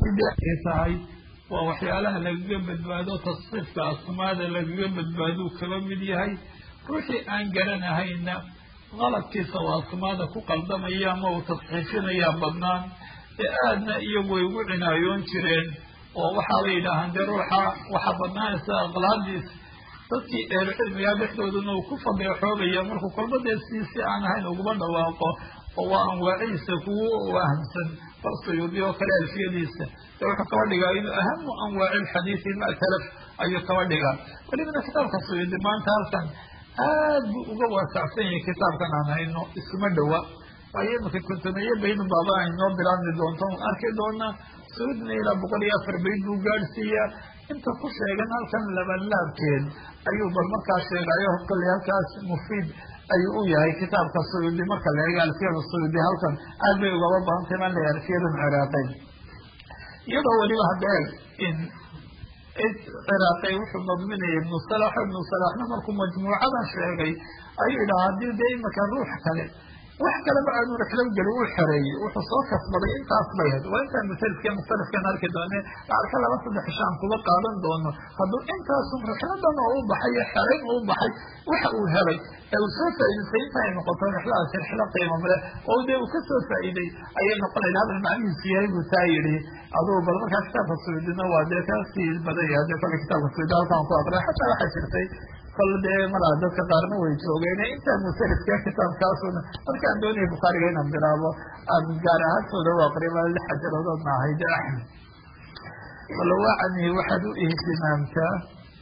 siday tahay waa waxyaalaha lagaga badbaado tasriifka asmaada lagaga badbaaduu kaba mid yahay ruuxii aan garanahayna qalabkiisa oo asmaada ku qaldamaya ama uu tasxiifinayaa badnaan ee aadna iyagu way ugu cinaayoon jireen oo waxaa la yidhaahaan dee ruuxa waxaa badnaanaysa aqlaadiis dadkii ehlucilmigaa dhexdooduna uu ku fadeexoobaya markuu kolba dee si aan ahayn uguma dhawaaqo oo waa anwaaciisa kugu ahamsan bal suyuudi oo kale alfiyadiisa dee wuxuu kaba dhigaa inuu ahamu anwaaci lxadiidi ma talaf ayuu kaba dhigaa welibana kitaabka suyuudi maanta halkan aad buu uga waasacsan yahay kitaabkan aan hayno iskuma dhowa waayo imika kontomeeye baydun baaba aynoo bilaabmi doonto arki doonaa suyuudina ilaa 104 bayd buu gaadhsiiyaa inta ku sheegan halkan labanlaabkeed ayuu bal markaa sheegayo kolley halkaas mufiid ayuu u yahay kitaabka suyuudi marka la eego alfiyada suyuudi halkan aad bay ugaba badantay maan la alfiyadan ciraaqeyn iyadoo weliba hadee in ciraaqey wuxuu madminayay ibnu salaxna markuu majmuucadan sheegay ayuu yidhaha haddii dee imika ruux kale wax kaleba aanu rixlo geli uu xereeyey wuxuu soo kasbaday intaas bay ahayd waa intaan musalifka mukhtalifkan arki doone lacagka 2-3 shaan kuba qaadan doono hadduu intaasu rixladan oo u baxay xereyn u baxay waxa uu helay ee uu soo faa'iidaystay inta ay noqoto rixladaasi rixlo qiimo leh oo dee uu kasoo faa'iiday ayay noqonaysa hadal macnihiisu yahay buu taa yidhi aduu bal markaa kitaabka suyuudina waa dee kasii badan yahay dee kolle kitaabka suyuudi halkaan ku aqriya xataa waxay jirtay kol dee malaa dadka qaarna way joogeen intaa musalifka kitaabkaasuna markaan doonaya bukhaariga inaan bilaabo aan gaar ahaantooda u aqriba 6 xajaradoodna ahayd walawacani waxaad u ihtimaamtaa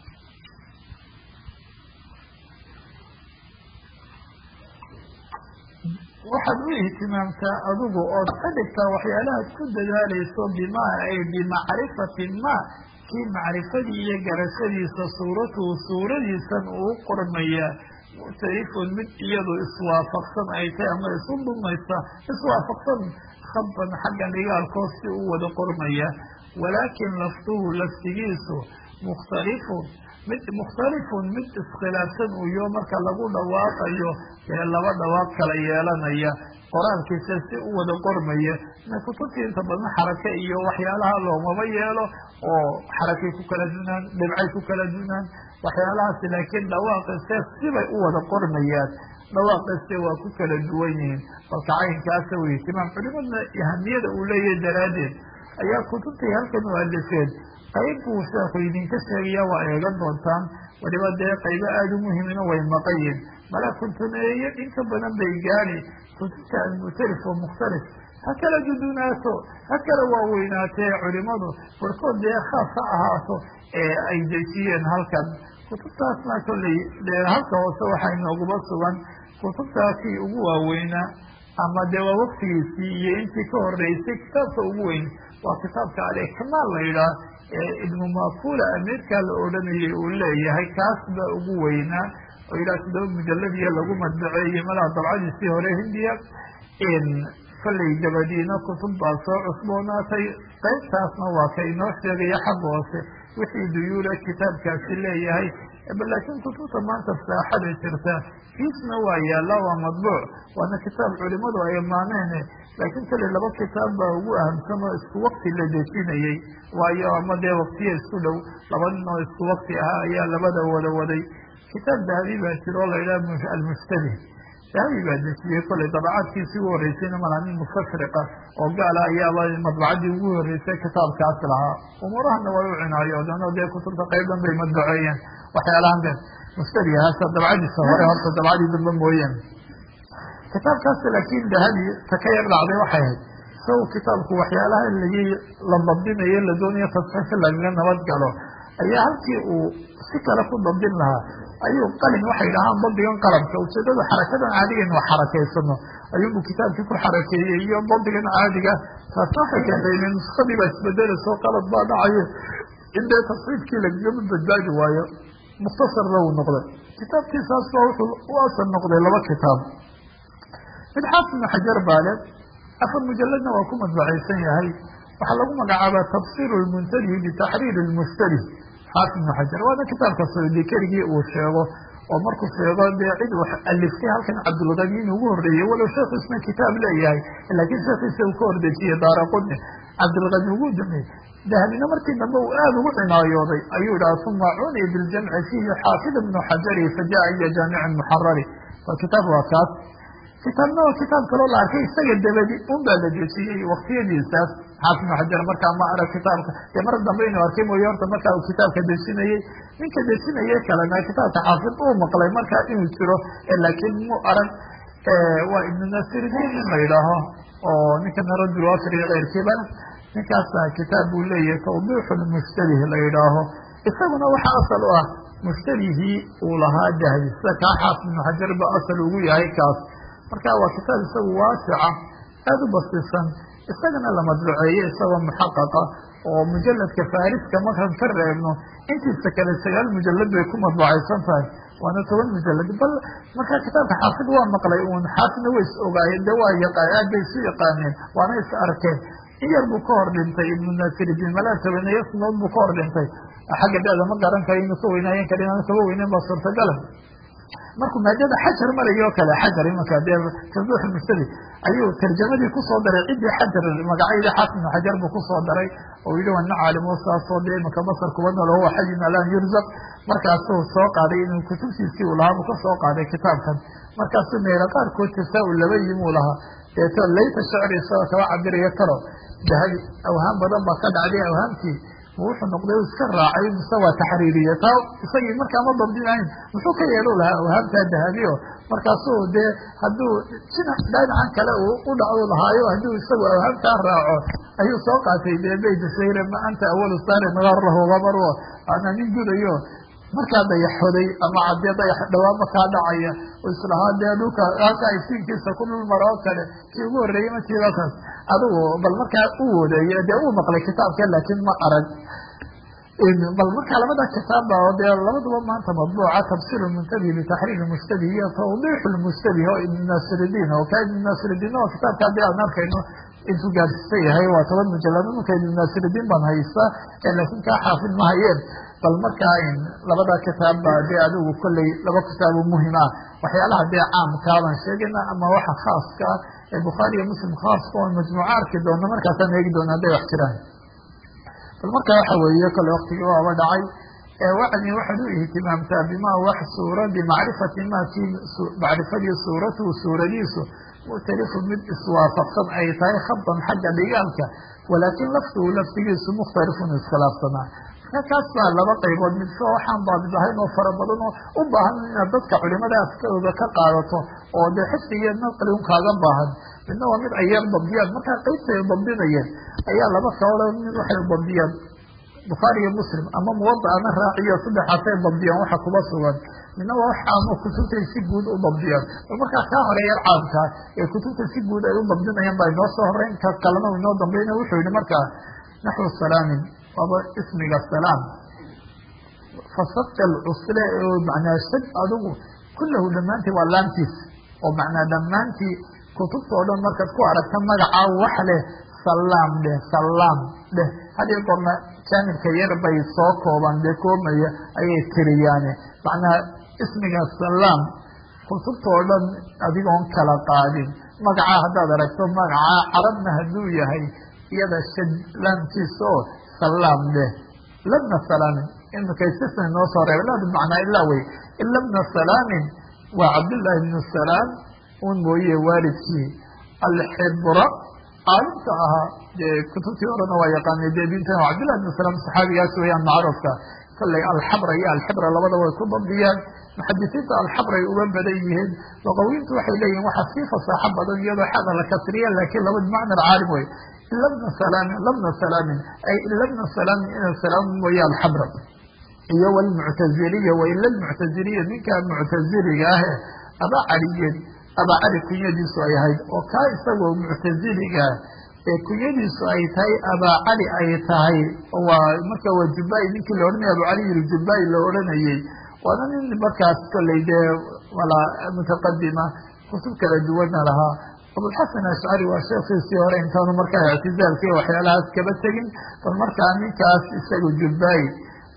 adigu ood ka dhigtaa waxyaalahaad ku dadaalayso bimacrifati ma kii macrifadii iyo garashadiisa suuratuhu suuradiisan uu qormaya mukhtalifun mid iyadu iswaafaqsan ay tahay ama isu dumaysa iswaafaqsan khaban xagga dhigaalkoo si u wada qormaya walaakin lafduhu laftigiisu mukhtalifun mid iskhilaafsan uyo marka lagu dhawaaqayo ee laba dhawaaq kala yeelanaya qoraalkiisa si u wada qormaya kutubtii inta badan xarake iyo waxyaalaha loomaba yeelo oo xarakay ku kala dunaan dhibcay ku kala dunaan waxyaalahaasi laakiin dhawaaqise sibay u wada qormayaan dhawaaqise waa ku kala duwan yihiin balka caynkaasa wey ihtimaam culimadna ahamiyada uu leeyahay daraaddeed ayaa kutubtii halkan u alifeen qayb buu sheekhu idinka sheegaya waa eegan doontaan waliba dee qaybo aada u muhimina way maqayin mala kuntumeeye inka badan bay gaadi kutubta almutalif wa mukhtalif ha kala dudunaato ha kala waaweynaateen culimadu barkood dee khaas ha ahaato ee ay dejiyeen halkan kutubtaasna kolley dee halka hoose waxay nooguba sugan kutubtaasii ugu waaweynaa ama dee waa waktigiisii iyo intii ka horeysay kitaabka ugu weyn waa kitaabka alikmaal la yidhaah ibnu mafula amiirkaa la odhanayay uu leeyahay kaas baa ugu weynaa oo ilaa 7 mujaladiya lagu madbaceeyey malaha dabcadiisii hore hindiya kolley dabadiina kutub baa soo cusboonaatay qaybtaasna waa ka inoo sheegaya xagga hoose wixii duyuula kitaabkaasi leeyahay laakiin kutubta maanta saaxada jirta kiisna waa yaalla waa madbuuc waana kitaab culimadu ay amaaneen laakiin kale 2 kitaab baa ugu ahamsan oo isku wakti la dejinayey waayo ama dee waktiya isku dhow 2 nin oo isku wakti ahaa ayaa labada waday kitaab dahabi baa jiro oo la yidhaha almushtabih dahabi baa dejiyey kolley dabacaadkiisi ugu horreysayna malaa nin mustashriqa oo gaala ayaaba madbacadii ugu horreysay kitaabkaas lahaa umuurahana way u cinaayoodeen oo dee kutubta qaybdan bay madbaceeyeen waxyaalahan de mushtabihaasa dabcadiisa hore horta dabcadii dambe mooyeen kitaabkaas laakiin dahabi ta ka yar dhacday waxay ahayd isagu kitaabku waxyaalaha la dabdinayo la doonayo tasxiif lagaga nabad galo ayaa halkii uu si kale ku dabdin lahaa ayuu qalin waxay dhahaan dabdigan qalamka ujeedada xarakadan caadiga inu xarakaysano ayuunbu kitaabkii ku xarakeeyey iyo dabdigan caadiga taasna waxay keentay in nuskadii baa isbedelayso qalad baa dhacayo in dee tasxiifkii lagagama badbaadi waayo mukhtasarna uu noqday kitaabkiisaas baa wuxuu u asal noqday 2 kitaab mid xaafid ibnu xajar baa le 4 mujaladna waa ku madbacaysan yahay waxaa lagu magacaabaa tafsir lmuntabihi bitaxriir lmushtabih xaafid ibnu xajar waana kitaabka suyuudi keligii uu sheego oo markuu sheego dee cid wax aliftay halkan cabdulgani inuu ugu horreeyey walow sheekhu isna kitaab leeyahay laakiin sheekhiisa uu ka hordejiyey daaraquni cabdulgani ugu dambeeyey dahabina markii dambe uu aada ugu cinaayooday ayuu idhaha uma cuni biljamci fiihi xaafid ibnu xajari fajaءa iya jaamicin muxarari waa kitaab waa kaas kitaabna waa kitaab kaloo la arkay isaga dabadi un baa la dejiyey waktiyadiisaas xaafid ibnu xajar markaa ma arag kitaabka dee mar dambe inuu arkay mooye horta markaa uu kitaabka dejinayey ninka dejinayey kalena kitaabka xaafid uu maqlay markaa inuu jiro laakiin mu arag waa ibnu nasiridin in la yidhaaho oo ninkana rajul wasri keyrkiiba ninkaasa kitaab buu leeyahay tawdiixu lmushtabih la yidhaaho isaguna waxa asal u ah mushtabihii uu lahaa dahabi sida kaa xaafid ibnu xajar ba asal ugu yahay kaas marka waa kitaab isagu waasica aada u basisan isagana la madbuceeye isagoo muxaqaqa oo mujaladka fariska markaan ka reebno intiisa kale 9 mujalad bay ku madbucaysan tahay waana 10 mujalad bal marka kitaabka xaafid waa maqlay uun xaafidna way is ogaayeen de waa yaqaan aad bay isu yaqaaneen waana is arkeen in yar buu ka hor dhintay ibnu nasiridin malaa 7 sanood buu ka hor dhintay xagga da'da ma garan kara inuu ka weynaayeen kara inaan kaba weyneyn baa suurtagala markuu maadada xajar marayo o kale xajar imanka dee tawdiix mushtabih ayuu tarjamadii kusoo daray ciddii xajar magacyadii xaafid ibnu xajar buu kusoo daray oo yihi wana caalimo saasoo dee imanka masar kuba nool huwa xayun alan yurzaq markaasuu soo qaaday inuu kutubtiisii uu lahaa buu ka soo qaaday kitaabkan markaasuu meelo qaarkood tasaa-ul laba yimuu lahaa deeto layta shecri isagoo kaba cabirayo taro dahabi awhaam badan baa ka dhacday awhaamtii wuxuu noqday iska raacay mise waa taxriiriye taa isagii markaa ma dabdinayn muxuu ka yeelu lahaa awhaamtaa dahabiyo markaasuu dee hadduu dhinacan kale uu u dhacu lahaayo hadduu isagu awhaamtaa raaco ayuu soo qaatay dee bayt shayre ma anta awalu saari nagaarahu gabarwo ana nin gudayo markaa dayaxoday ama cadee dayax dhawaaba kaa dhacaya oo islahaa dee dhulka halkaa iftiinkiisa ku dhul maro oo kale kii ugu horreeyey matiibakaas adigu bal markaa u woodeeye dee uu maqlay kitaabka laakiin ma arag bal markaa labada kitaabba dee labaduba maanta madbuuca tafsir muntabih litaxriir mushtabih iyo tawdiix lmushtabih oo ibnu nasiridin oo ka ibnu nasiridin oo kitaabka haddii aan arkayno intuu gaarsiisan yahay waa 10 mujalad imanka ibnu nasiridin baan haystaa laakiin kaa xaafid ma hayeen bal markaa labada kitaabba dee adigu kolley laba kitaabo muhim ah waxyaalaha dee caamkaabaan sheegayna ama waxa khaaska ee bukhaari iyo muslim khaaska oo majmuuca arki doona markaasaan eegi doona hadday wax jiraan bal marka waxa weeye kole waktigii waaba dhacay wacni waxaad u ihtimaamtaa bima wax suura bimacrifati ma kii macrifadii suuratuhu suuradiisu muctarifu mid iswaafaqsan ay tahay khabdan xagga dhigaalka walaakin laftuhu laftigiisu mukhtalifun iskhilaafsanaa kaas baa laba qaybood midka waxaan baadid ahayn oo fara badan oo u baahan inaad dadka culimada afkooda ka qaadato oo dee xifdigeed naqli un kaaga baahan midna waa mid ayar dabdiyaan markaa qaybtay dabdinayeen ayaa laba kaola mid waxay dabdiyaan bukhaari iyo muslim ama muwada ama raaciyo saddexaasay dabdiyaan waxa kuba sugan midna waa wax caamo kutubtay si guud u dabdiyaan oo markaa kaa hore yar caamkaa ee kutubta si guud ay u dabdinayaan baa inoo soo horeyn ka kalena inoo dambayna wuxuu yihi markaa naxwu salaamin waaba ismiga salaam fasaqal cusle oo macnaa shad adigu kullahu dhammaantii waa laamtiis oo macnaa dhammaantii kutubta oo dhan markaad ku aragta magacaa wax leh salaam dheh salaam dheh hadiyo goorna jaanibka yar bay soo kooban dee koomaya ayay tiriyaane macnaa ismiga salaam kutubta oo dhan adigoon kala qaadin magacaa haddaad aragto magacaa carabna hadduu yahay iyada shad laamtiisa oo salaam dheh labna salaamin imikaysisna noo soo reebay laa bimacnaa ilaa wey ilabna salaamin waa cabdullaahi ibnu salaam un mooye waalidkii alxibra caalimka ahaa dee kutubtii horena waa yaqaanay dee diintan cabdullahi ibnu salaam saxaabigaas weeyaan macruufka kolley alxabra iyo alxibra labada way ku dabdiyaan muxadisiinta alxabray uga badan yihiin luqawiintu waxay leeyihin waxa sii fasaaxo badan iyadoo xada la kasriya laakiin laba bimacna alcaalim wey labna salaamin ay labna salaamin ina salaam mooye alxabra iyo walmuctaziliya waila lmuctaziliya ninkaa muctaziliga ahe abaa caliyeed abaa cali kunyadiisu ay ahayd oo kaa isagoo muctaziliga ee kunyadiisu ay tahay abaa cali ay tahay waa marka waa jubbai ninkii la odhanaya abu cali jubbai la odhanayey waana nin markaas kolley dee walaa mutaqadima kutub kala duwana lahaa abulxasan ashcari waa sheekiisii hore intaanu markaa ictizaalka iyo waxyaalahaas kaba tegin bal markaa ninkaas isaga jubbai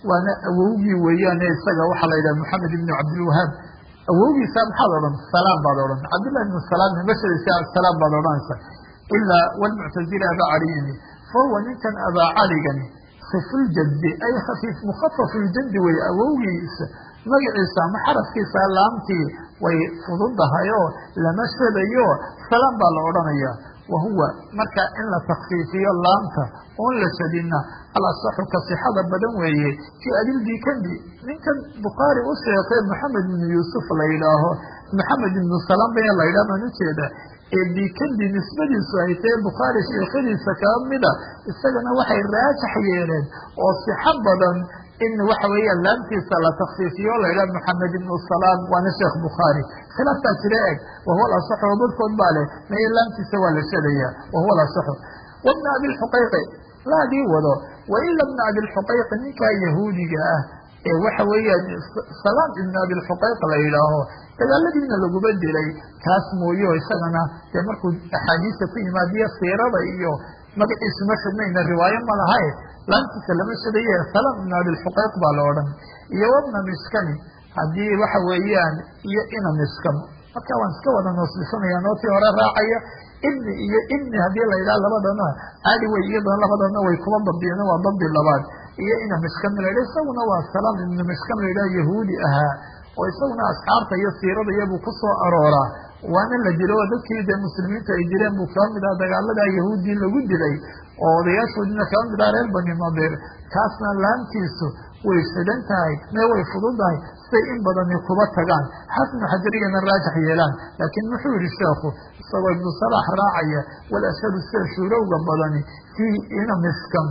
waana awowgii weeyaane isaga waxaa la yidhaha maxamed ibnu cabdilwahaab awowgiisa maxaad odhan salaam baad odhan cabdillahi ibnu salaam mashadiisa salaam baad odhanaysa ilaa walmuctazila abaa caliyini fahuwa ninkan abaa caligani khifuljaddi ay khafiif mukhafafuljaddi wey awowgiisa magaciisa ama xarafkiisa laamtii way fududahayoo lama shadayo salaam baa la odhanaya wahuwa marka in la takfiifiyo laamta oon la shadina alasaxu ka sixada badan weeye fii adilbikandi ninkan bukhaari u sheekay maxamed ibnu yuusuf la yidhaaho maxamed ibnu salaam baya la yidhaha baan ujeeda ee bikandi nisbadiisu ay tahay bukhaari sheekhadiisa kaa mida isagana waxay raajax yeeleen oo sixo badan in waxa weeya laamtiisa la takfiifiyo la yidhaha maxamed ibnu salaam waana sheekh bukhaari khilaaftaa jira eg wahuwa alasaxu oo barkood baa leh maye laamtiisa waa la shadaya wahuwa alasaxu wabna abilxuqayqi laadii wado waila bna abilxuqayqi ninkaa yahuudiga ah ee waxa weeyaan salaam ibn abilxuqayq la yidhaaho dagaaladiina laguma dilay kaas mooyo isagana dee markuu axaadiista ku yimaadiyo siirada iyo magaciisu ma shadnayna riwaayo ma lahae laamtiisa lama shadaye salaam ibn abilxuqayq baa la odhan iyo wabna miskani haddii waxa weeyaan iyo ina miskam marka waan iska wada noosbisanaya nootii hore raacaya ibni iyo ibni haddii la yidhaha labadana caadi wey iyadana labadana way kuba dabdiyeen waa dabdi labaad iyo ina mishkam la yidhaha isaguna waa salaam ibnu mishkam la yidhaha yahuudi ahaa oo isaguna asxaabta iyo siirada iyabuu ku soo arooraa waana la dilo oo dadkii dee muslimiinta ay dileen buu kaba mid aha dagaaladaa yahuudii lagu dilay oo odayaashoodina kaba mid aha reer bani nadir kaasna laamtiisu way shidan tahay mee way fududahay say in badani kuba tagaan xasnu xajarigana raajax yeelaan laakiin muxuu yihi sheekhu isagoo ibnu salax raacaya walashadu sida shuurowga badani fii ina miskam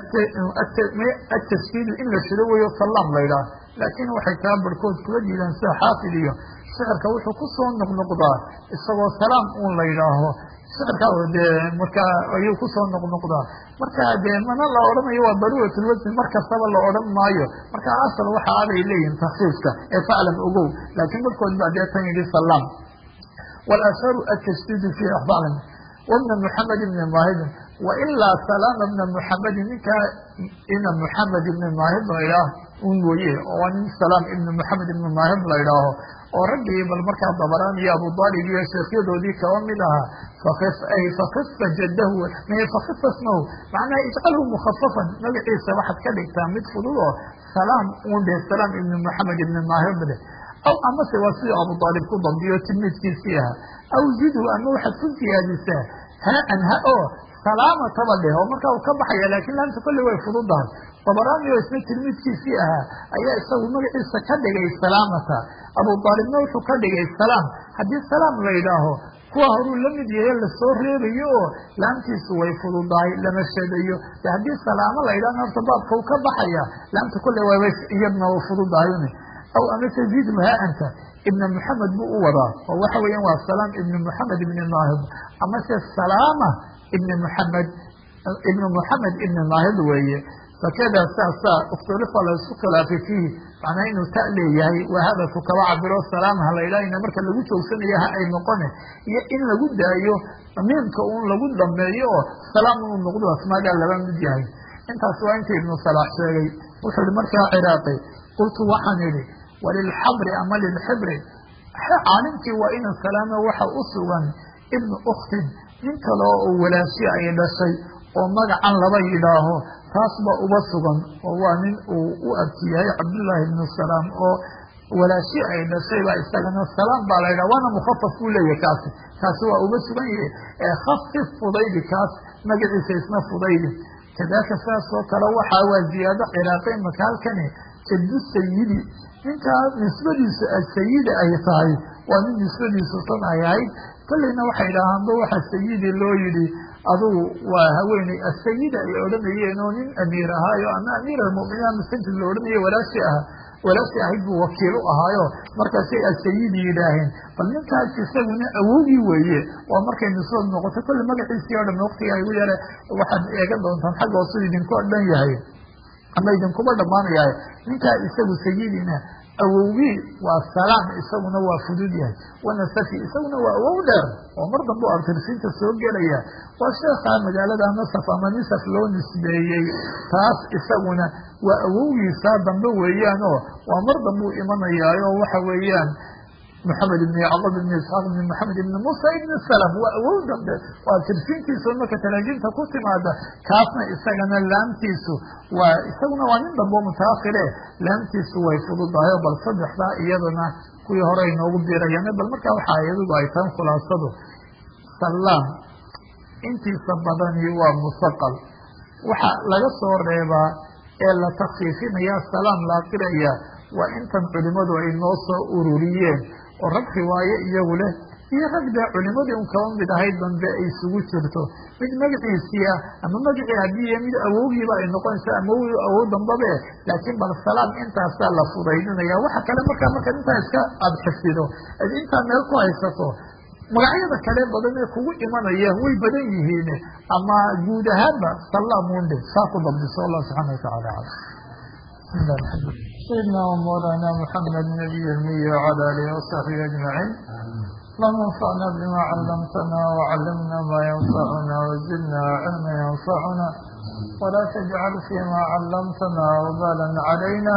atasfiidu in la shido weyo salaam laydhaah laakiin waxay taa barhkood kula diidaan sida xaafid iyo shicirka wuxuu kusoo noqnoqdaa isagoo salaam uun la yidhaaho shicirka dee markaa ayuu kusoo noqnoqdaa marka dee mana la odhanayo waa daruuratulwasni mar kastaba la odhan maayo marka asal waxa aday leeyihin takfiifka ee faclan ogow laakiin barhkood baa dee tan yidhi salaam walasharu atashdiidu fii faclan wabna muxamed ibni maahidin wailaa salaama bna muxamedin ninkaa ina muxamed ibni maahid la idhaah un mooye oo waa nin salaam ibni muxamed ibni maahid la idhaaho oo raggii bal markaa dabaraan iyo abu daalib iyo sheekhyadoodii kaba mid ahaa fakifa jadahu fakifa smahu macnaha ijcalhu mukhafafan magaciisa waxaad ka dhigtaa mid fudud oo salaam un dheh salaam ibni muxamed ibni maahid leh aw amase waa sidii abu daalib ku dambiyo tilmiidkiisii ahaa aw zidhu ama waxaad ku siyaadisaa haan ha oo salaamataba dheh oo markaa uu ka baxaya laakiin laamta kolley way fududahay dabaraani oo isna tilmiidkiisii ahaa ayaa isagu magaciisa ka dhigay salaamata abu daalibna wuxuu ka dhigay salaam haddii salaam la yidhaaho kuwa horuu la mid yahe lasoo reebayo oo laamtiisu way fududahay lama shadayo de haddii salaamo la yidhahna horta baabka uu ka baxaya laamta kolley waa iyadna u fududahay aw amase zidhu haanta ibna muxamed buu u wadaa oo waxa weeyaan waa salaam ibni muxamed ibni maahid amase salaama ibni muxamed ibni maahid weeye fakada saasaa ukhtulifa la isku khilaafay fiihi macnaa inuu ta leeyahay wahabatu kaba cabiro salaamha la yidhaha ina marka lagu joogsanayo ha ay noqone iyo in lagu daayo miimka un lagu dhameeyo oo salaam uu noqdo asmaadaa laba mid yahay intaas waa inta ibnu salaax sheegay wuxuu ihi markaa ciraaqi qultu waxaan idhi walilxabri ama lilxibri caalimkii waa ina salaamo waxa u sugan ibnu ukhtin nin kaleo oo walaashi ay dhashay oo magacan laba yidhaaho taas ba uba sugan oo waa nin uu u abti yahay cabdullaahi ibnu salaam oo walaashi ay dhashay baa isagana salaam baa la yidhaha waana mukhafaf buu leeyahay kaasi waa uba sugan yahay khafif fudaydi kaas magaciisa isna fudaydi kadaka saas oo kale waxaa waa ziyaado ciraaqi maka halkani jadu sayidi ninkaa nisbadiisu asayida ay tahay waa nin nisbadiisu tan ay ahayd kolleyna waxay idhaahaanba waxa sayidi loo yidhi adugu waa haweeney asayida ay odhanayeen oo nin amiir ahaayo ama amiir almuminiin masajid la odhanayo walaashi ahayd buu wakiil u ahaayo markaasay asayidi yidhaaheen bal ninkaas isaguna awowgii weeye waa markay nisbad noqoto kolle magaciisii o dhan waqtiga igu yare waxaad eegan doontaan xagga hoosu idinku dhan yahay ama idinkuba dhamaanayahay ninkaa isagu sayidina awowgii waa salaam isaguna waa fudud yahay, wanasafi isaguna waa awow dheer oo mar dambe u abtirsiinta soo gelaya, waa sheekha magaalada nasaf ama nisaf loo nisbeeyey, taas isaguna waa awowgiisaa dambe weeyaan oo waa mar dambe u imanayaayo waxa weeyaan محمد بن يعقوب بن إسحاق بن محمد بن موسى بن السلام وأول dambe waa tirsiintiisa marka talaajinta ku timaada kaasna isagana laamtiisu waa isaguna waa nin dambe mutaakhire laamtiisu way fududahay bal saddexda iyadana kuwii hore inoogu biirayaan bal marka waxa iyadu ay tan khulaasadu salaam intiisa badani waa musaqal waxa laga soo reebaa ee la takfiifinaya salaam la qiraya waa intan culimadu ay noo soo ururiyeen oo rag riwaaye iyagu leh iyo rag dee culimadii un kaba mid ahayd dambe ay isugu jirto mid magaciisiia ama magacii haddii mid awowgiiba ay noqonaysa ama awow dambabe laakiin bal salaam intaasaa la fudaydinaya waxa kale marka intaa iska aada xifdido ad intaa meel ku haysato magacyada kale badan ee kugu imanaya way badan yihiin ama guud ahaanba salaamunde saa ku dabdiso allah subxaana watacaala alam bismillah alxamdulillah سيدنا ومولانا محمد نبي المية وعلى آله وصحبه أجمعين اللهم انفعنا بما علمتنا وعلمنا ما ينفعنا وزدنا علما ينفعنا ولا تجعل فيما علمتنا وبالا علينا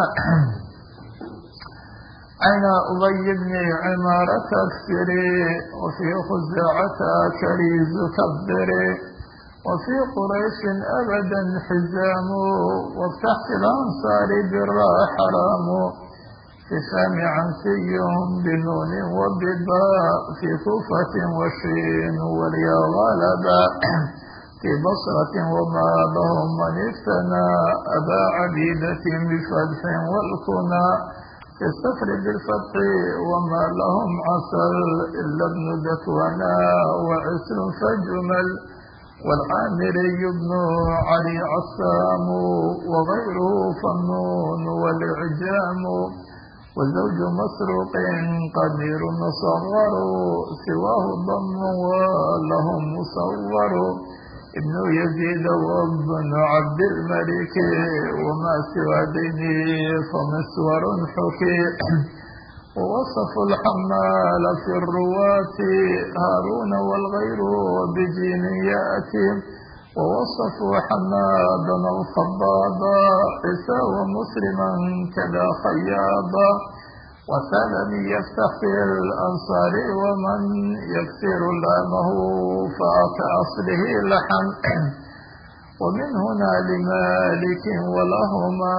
أين أبي بن عمارة أكثري وفي خزاعة كريز كبري وفي قريش أبدا حزام وتحت الأنصار برا حرام في سامع سيهم بنون وبباء في كوفة وشين واليا غلبا في بصرة وما لهم من افتنى أبا عبيدة بفتح والكنى في السفر بالفتح وما لهم عسل إلا ابن ذكونا وعسر فجمل والعامري بن علي عصام وغيره فنون والإعجام وزوج مسروق قدير مصغر سواه ضم ولهم مصور ابن يزيد وابن عبد الملك وما سوى دينه فمسور حكي ووصف الحمال في الرواة هارون والغير بجين يأتي ووصفوا حمادا الخضابا عيسى ومسلما كذا خيابا وسلم يفتح في الأنصار ومن يكسر لامه فكأصله لحم ومن هنا لمالك ولهما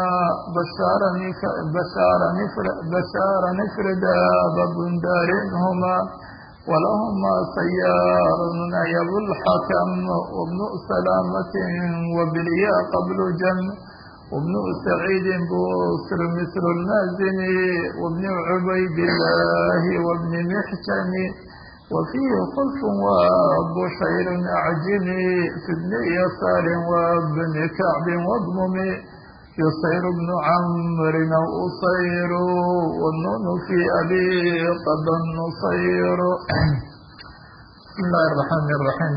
بشار نفردا ببندار هما ولهما سيار نيب الحكم وابن سلامة وبليا قبل جم وابن سعيد بوسر مثل المازني وابن عبيد الله وابن محكم وفيه خلف وبشير أعجمي في ابن يسار وابن كعب واضمم يصير ابن عمرو أصير والنون في أبي قد نصير بسم الله الرحمن الرحيم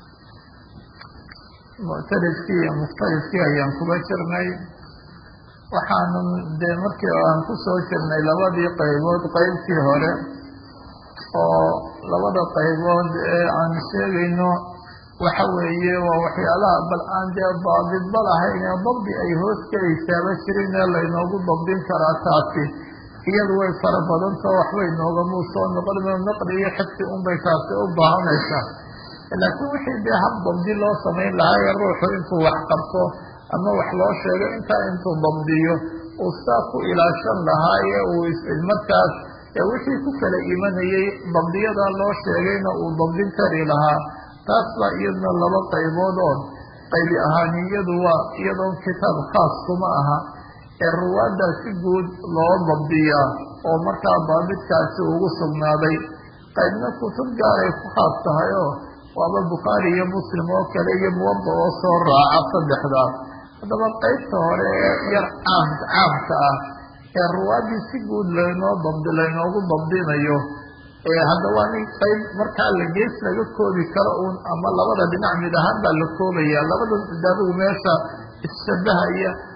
مختلف فيها أيام كبشرني وحان دي مركي وان كسو شرني لبدي قيبود قيبتي هوري oo labada qaybood ee aan sheegayno waxa weeye waa waxyaalaha bal aan dee daabidba lahayn ee dabdi ay hoos gelaysaaba jirin ee laynoogu dabdin karaa taasi iyadu way fara badantao waxbay noogamuu soo noqon naqli iyo xifsi unbay taasi u baahanaysaa laakiin wixii dee hab dabdi loo samayn lahaa ee ruuxu intuu wax qabto ama wax loo sheego intaa intuu dabdiyo uu saa ku ilaashan lahaa ee uu markaas wixii ku kala imanayey dabdiyada loo sheegayna uu dabdin kari lahaa taas baa iyadna laba qayboodood qaybi ahaaniyadu waa iyadoon kitaab khaas kuma aha ee ruwaadda si guud loo dabdiyaa oo markaa daabidkaasi ugu sugnaaday qaybna kutub gaaray ku khaas tahay oo waaba bukhaari iyo muslim oo kale iyo muwada oo soo raaca saddexdaas haddaba qaybta hore ee yar caamka ah ee ruwaadii si guud laynoogu dabdinayo hadda waa nin qayb markaa la gees laga koobi karo un ama labada dhinac mid ahaan baa la koobaya labada daadigu meesha isshabahaya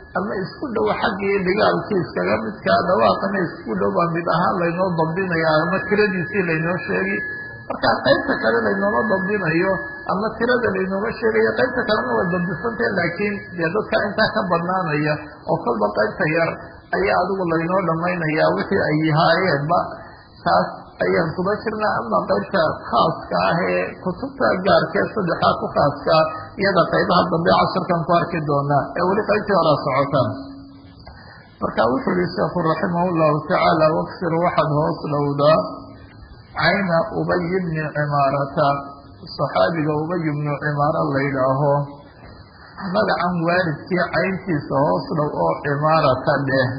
ama isku dhow xaggii dhigaalkii iskaga midkaa dhawaaqana isku dhow baa mid ahaan laynoo dabdinaya ama tiradiisii laynoo sheegi markaa qaybta kale laynooma dabdinayo ama tirada laynooma sheegayo qaybta kalena waa dabdisantee laakiin dee dadka intaa ka badnaanaya oo kolba qaybta yar ayaa adigu laynoo dhamaynaya wixii ay yahaayeenba taas ayaan kuba jirnaa. ama qaybta khaaska ah ee kutubta gaarkee saddexaa ku khaaska iyada qaybaha dambe casharkan ku arki doonaa ee weli qaybtii horaa socotaan. marka wuxuu yihi sheekhu raximah llahu tacaala waksir waxaad hoos dhowdaa cayna ubay bni cimaarata saxaabiga ubay bnu cimaara la yidhaaho magacan waalidkii cayntiisa hoos dhow oo cimaarata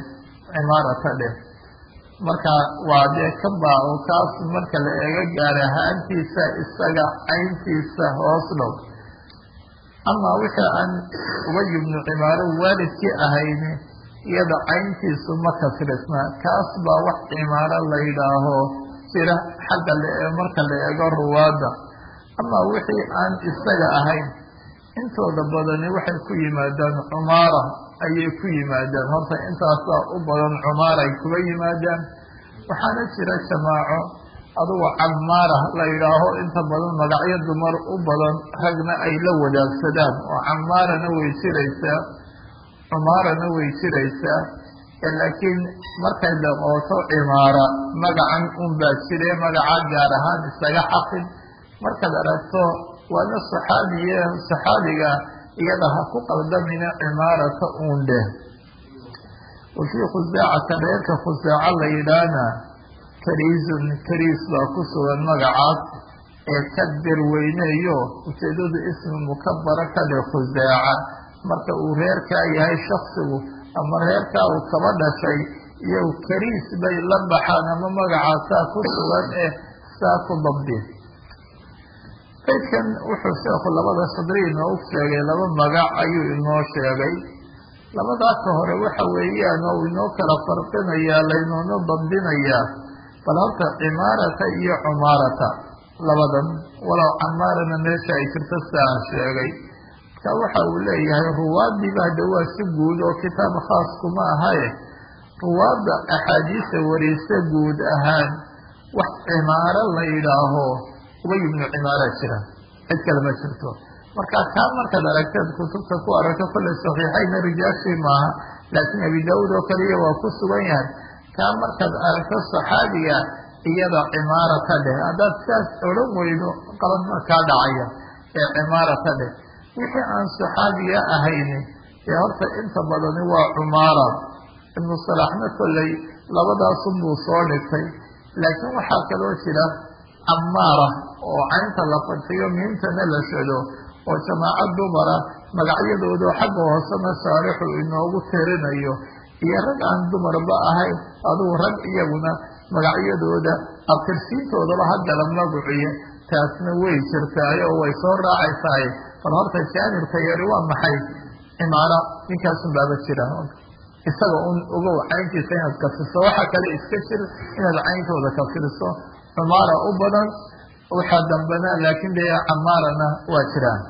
dheh marka waa dee ka baa-o kaas marka la eego gaar ahaantiisa isaga cayntiisa hoos dhow. amaa wixii aan ubay bnu cimaaro waalidkii ahayni iyada cayntiisu ma kasrisna kaas baa wax cimaaro la yidhaaho jira xagga marka la eego ruwaadda. amaa wixii aan isaga ahayn intooda badani waxay ku yimaadaan cumaara ayay ku yimaadaan. horta intaasaa u badan cumaara ay kuga yimaadaan. waxaana jira jamaaco adugu camaara la yidhaaho inta badan magacyo dumar u badan ragna ay la wadaagsadaan oo camaarana way jiraysaa cumaarana way jiraysaa. laakiin markay dhaqooto cimaara magacan un baa jire magaca gaar ahaan isaga xaqin markaad aragto waana saxaabiga iyada ha ku qaldamina cimaarata uun dheh. wafii khusaacata reerka khusaaco la yidhaahna kariisun kariis baa ku sugan magacaas ee ka derweyneeyo ujeedadu ismi mukabara ka dheh khusaaca marka uu reerkaa yahay shaksigu ama reerkaa uu kaba dhashay iyo kariis bay la baxaan ama magacaasaa ku sugan saa ku dabdi. qaydkan wuxuu sheekhu labada sadri inoogu sheegay laba magac ayuu inoo sheegay. labadaaka hore waxa weeyaan oo inoo kala farqinayaa laynoona dabdinayaa bal horta cimaarata iyo cumaarata labadan walow camaarana meesha ay jirto siaan sheegay. marka waxa uu leeyahay ruwaadiba hadda waa si guud oo kitaab khaas kuma ahaye ruwaadda axaadiisa wariyse guud ahaan wax cimaaro la yidhaaho ubay ibnu cimaara jira cid kale ma jirto. marka kaa markaad aragteed kutubta ku aragto kolley saxiixayna rijaashii maaha laakiin abi daauud oo kaliya waa ku sugan yahay. kaa markaad aragto saxaabiga iyada cimaarata dheh haddaad saas odhan weydo qalad markaa dhacaya ee cimaarata dheh. wixii aan saxaabiga ahayni ee horta inta badani waa cumaara. ibnu salaxna kolley labadaasunbuu soo dhigtay laakiin waxaa kaloo jira camaara oo caynta la fadxiyo miintana la shado oo jamaaco dumara magacyadooda xagga hoosena shaarixu inoogu tirinayo iyo rag aan dumarba ahayn adugu rag iyaguna magacyadooda abtirsiintoodaba haddala magaciye taasna way jirtaayo oo way soo raacaysaay. bal horta jaanibka yari waa maxay cimaara ninkaasun baaba jira isaga un ogow cayntiisa inaad kafiriso waxa kale iska jir inaad cayntooda kafiriso. cumaara u badan waxaa dambena laakiin dee camaarana waa jiraan.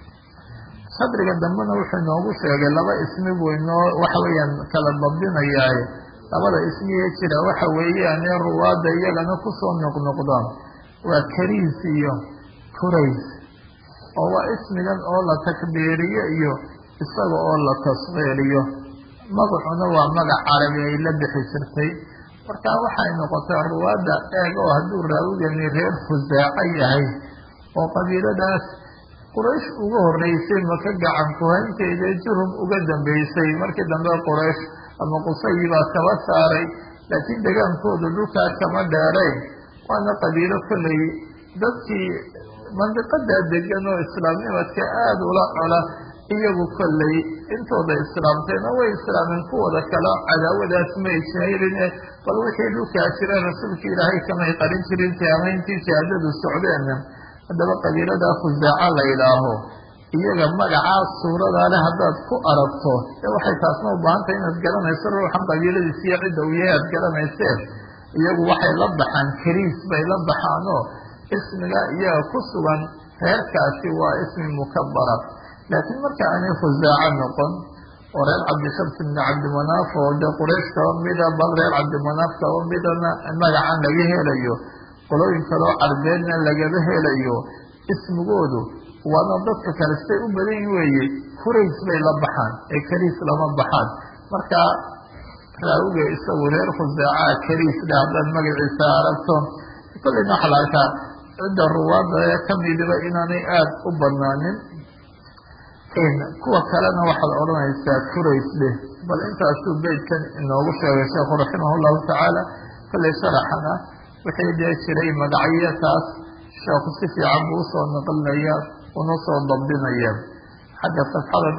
sadriga dambena wuxuu inoogu sheegay laba ismi buu inoo waxa weeyaan kala dabdinayaaye labada ismiye jira waxa weeyaan ee ruwaadda iyagana kusoo noqnoqdaan waa kariis iyo kurays oo waa ismigan oo la takbiiriyo iyo isaga oo la tasqiiriyo. magacuna waa magac carabi ay la bixi jirtay. markaa waxay noqotay ruwaadda eeg oo hadduu raawigani reer khusaaco yahay oo qabiiladaas quraysh uga horeysay maka gacan kuhaynteeda jurum uga dambeysay markii dambe quraysh ama qusayi baa kaba saaray laakiin degaankooda dhulkaa kama dheerayn waana qabiilo kolley dadkii mandiqadaa degan oo islaamnimadka aada ula cola iyagu kolley intooda islaamtayna way islaameen kuwada kala cadaawadaas may jahirine bal wixii dhulkaa jira rasuulka ilaahay kamay qarin jirin tiamayntii jihaadadu socdeena. haddaba qabiiladaa khusaaca la yidhaaho iyaga magacaas suuradaa leh haddaad ku aragto waxay taasna u baahantahay inaad garanayso ruuxan qabiiladiis iyo cidda uu yahay aad garanayseen. iyagu waxay la baxaan kariis bay la baxaanoo ismiga iyaga ku sugan reerkaasi waa ismi mukabara. laakiin marka aanay khusaaco noqon oo reer cabdishams ibni cabdimanaaf oo dee quraysh kaba mida bal reer cabdimanaaf kaba midana magacan laga helayo qolooyin kaloo carbeedna lagaba helayo ismigoodu waana dadka kale siday u badan weeye hurays bay la baxaan ee kariis lama baxaan marka raawiga isagu reer khusaaca kariis dhe haddaad magaciisa aragto kolleyna waxaa la arkaa cidda ruwaada ee kamidiba inaanay aada u badnaanin kuwa kalena waxaad odhanaysaa hurays dheh bal intaasuu beydkan inoogu sheegay sheekhu raximah llahu tacaala kolley sharaxana wixii dee jiray magacyo taas sheekhu si fiican buu usoo naqlinaya una soo dabdinaya xagga safxadan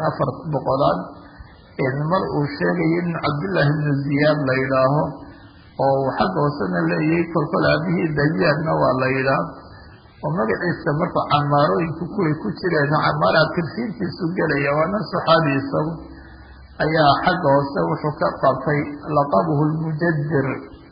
400 mar uu sheegayo in cabdillaahi ibnu ziyaad la yidhaaho oo uu xagga hoosena leeyahay kolkol aabihii dayaadna waa la yidhaah oo magaciisa markuu camaarooyinku kuway ku jireen camaaraa tirsiintiisu gelaya waana saxaabi isagu ayaa xagga hoose wuxuu ka qabtay laqabuhu lmujadir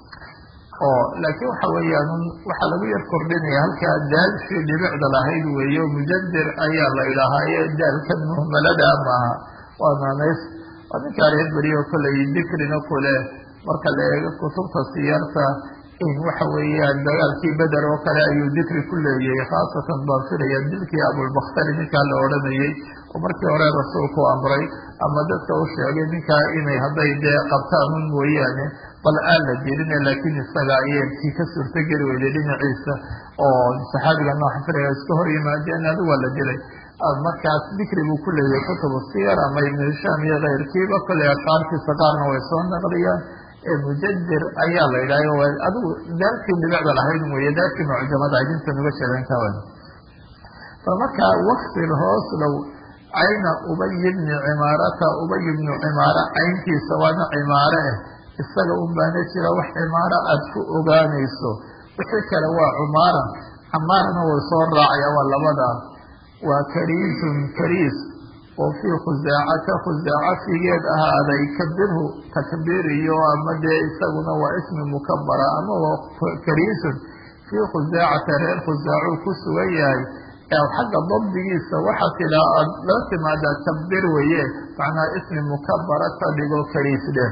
oo laakiin waxa weeyaan waxaa lagu yar kordhinaya halkaa daalshii dhibicda lahayd weeyo mujadir ayaa la idhaahaye daalkan muhmalada maaha waa naanays waa ninkaa reer beriyo kolley dikrina kule marka la eego kutubta siyarta in waxa weeyaan dagaalkii beder oo kale ayuu dikri ku leeyahay khaasatan baan filaya dilkii abulbakhtari ninkaa la odhanayey oo markii hore rasuulku amray ama dadka u sheegay ninkaa inay hadday dee qabtaan un mooyaane bal aan la dilin laakiin isaga ayeenkii ka suurtogeli weyday dhinaciisa oo saxaabiga nooxa filaya iska hor yimaadeen adigu waa la dilay markaas dikri buu ku leeyahay kutubu siyar ama ibnu hishaam iyo keyrkiiba kolley ashcaartiisa qaarna way soo naqliyaan mujadir ayaa la yidhahyo adigu daalkii dhibicda lahayd mooye daalkii mucjamada idintan uga jeedan kawan bal markaa wakfil hoos dhow cayna ubay bni cimaarata ubay bnu cimaara cayntiisa waana cimaare ah isaga un baana jira wax cimaaro aada ku ogaanayso wixii kale waa cumaara camaarana way soo raacaya waa labadaa waa kariisun kariis oo fii khusaacata khusaaca figeed ahaaday kabirhu takbiiriyo ama dee isaguna waa ismi mukabara ama waa kariisun fii khusaacata reer khusaacuu ku sugan yahay xagga dabdigiisa waxaa tidaa aad la timaadaa kabir weye macnaa ismi mukabara ka dhigo kariis dheh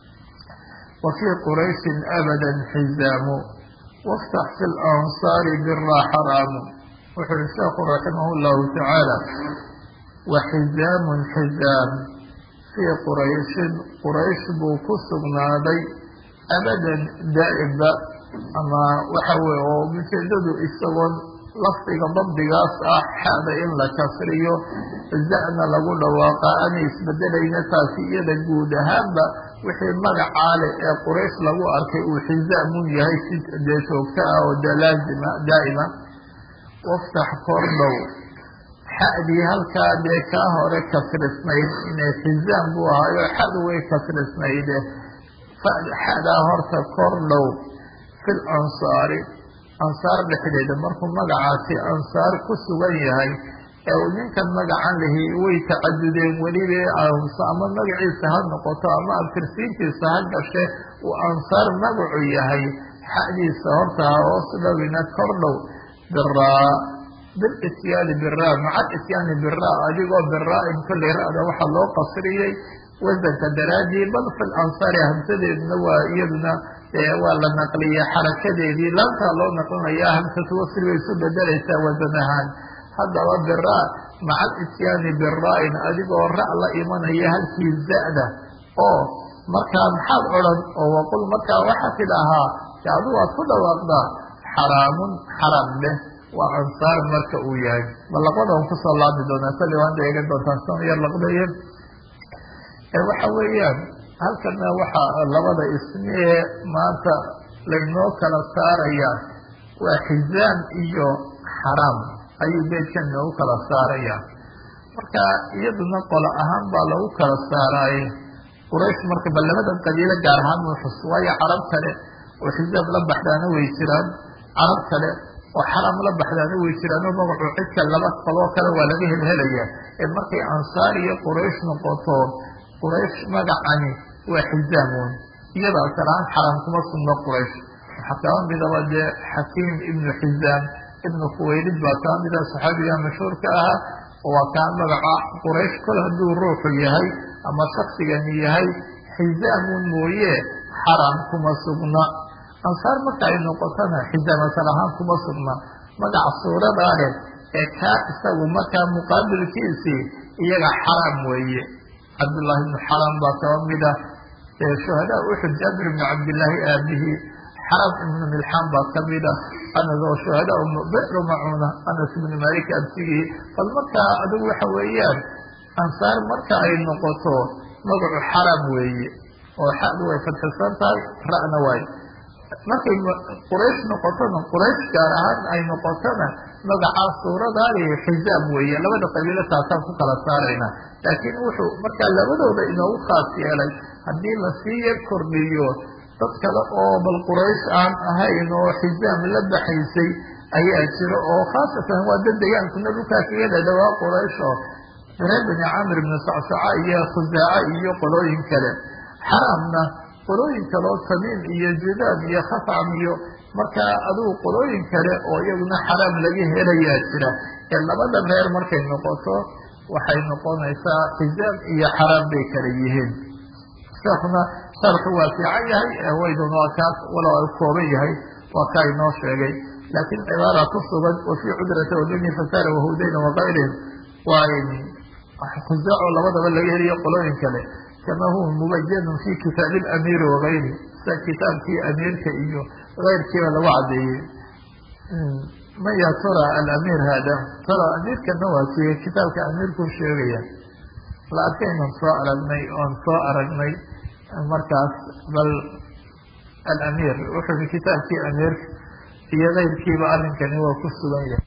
wa fii qurayshin abadan xizaamu waftax fi lansaari biraa xaraamu wuxuu uhi sheekhu raximah llahu tacaala waxizaamun xizaam fii qurayshin quraysh buu ku sugnaaday abadan daa'imba ama waxa weye oo ujeedadu isagoon lafdiga dabdigaas ah xada in la kasriyo za'na lagu dhawaaqa aanay isbedelayna taasi iyada guud ahaanba wixii magacaa leh ee quraysh lagu arkay uu xizaamun yahay si dee joogto ah oo dee laazima daa'ima waftax kordhow xadii halkaa dee kaa hore kasrisnayd inay xizaam buu ahaayo xadu way kasrisnayde xadaa horta kordhow fil ansaari ansaar dhexdeeda markuu magacaasi ansaar ku sugan yahay ee uu ninkan magacan lihi way tacadudeen weliba ama magaciisa ha noqoto ama abtirsiintiisa ha gashe uu ansaar magacu yahay xadiisa horta hoos dhowina kordhow biraa bilityaani biraa maca ityaani biraa adigoo biraa in kolley ra-da waxaa loo qasriyey wasanka daraadii bal fil ansaari hamsadeedna waa iyaduna waa la naqliyey xarakadeedii laantaa loo naqlinaya hamsatu wasl bay isu bedelaysaa wasan ahaan haddaba biraa maca ityaani biraa-in adigoo ra' la imanaya halkii za'da oo markaa maxaad odhan oo waqul markaa waxaa tidhaahaa de adigu aad ku dhawaaqdaa xaraamun xaraam leh waa ansaar marka uu yahay bal laqadan kusoo laabi doonaa kali waanta eegan doontaan san yar laqdaye waxa weeyaan halkana waxaa labada ismi ee maanta laynoo kala saaraya waa xizaam iyo xaraam ayuu beedkan noogu kala saaraya marka iyaduna qola ahaan baa lagu kala saaraaye quraysh marka bal labadan qabiilo gaar ahaan muxus waayo carab kale oo xizaam la baxdaana way jiraan carab kale oo xaraam la baxdaana way jiraan oo magacuu cidka laba qoloo kale waa laga helhelaya ee markay ansaar iyo quraysh noqoto quraysh magacani waa xizaamun iyada asalahaan xaraam kuma sugno quraysh waxaa kaba midaba dee xakiim ibnu xizaam ibnu khuwaylid baa kaa mida saxaabiga mashhuurka ahaa waa kaa magaca quraysh kol hadduu ruuxu yahay ama shaksigani yahay xizaamun mooye xaram kuma sugna. ansaar marka ay noqotona xizaam asal ahaan kuma sugna, magaca suuradaa leh ee kaa isagu markaa muqaabilkiisii iyaga xaram weeye. cabdullaahi ibnu xaram baa kaba mida shuhadaa uxud, jaabir ibnu cabdillaahi aabihii, xaram ibnu milxaan baa kamida, anas oo shuhadaa bi'ru macuuna, anas ibnu malik absigii. bal markaa adigu waxa weeyaan ansaar marka ay noqoto magacu xaram weeye, oo xadu way fadxisan tahay, ra'na waay. markay quraysh noqotona, quraysh gaar ahaan ay noqotona magacaa suuradaali xizaam weeye. labada qabiilo taasaan ku kala saarayna, laakiin wuxuu markaa labadooda inoogu khaas yeelay haddii lasii yar kordhiyo dad kale oo bal quraysh aan ahayn oo xizaam la baxaysay ayaa jiro, oo khaasatan waa dad degaankuna dhulkaa kaga dhadhawaa quraysh oo reer bani camir ibnu sacsaca iyo khusaaca iyo qolooyin kale. xaramna qolooyin kaleo tamiim iyo judaam iyo khascam iyo markaa adugu qolooyin kale oo iyaguna xaraam laga helayaa jira. ee labada reer markay noqoto waxay noqonaysaa xizaam iyo xaraam bay kala yihiin. sheekuna sharxu waa fiican yahay, waydun waa kaas walow ay kooban yahay waa kaa inoo sheegay, laakiin cibaara ku sugan wafii cudrata waduni fasara wahudayna wakayrihim waa khusaaco labadaba laga heliyo qolooyin kale, kama huwa mubayanun fi kitaabi alamiiri wagayri, sida kitaabkii amiirka iyo keyrkiiba lagu cadeeyey. maya tura alamiir hada tura amiirkana waa kiiye kitaabka amiirku sheegaya la arkaynan soo aragnay oon soo aragnay markaas. bal alamiir wuxuu i kitaabkii amiirka iyo keyrkiiba arrinkani waa ku sugan yahay.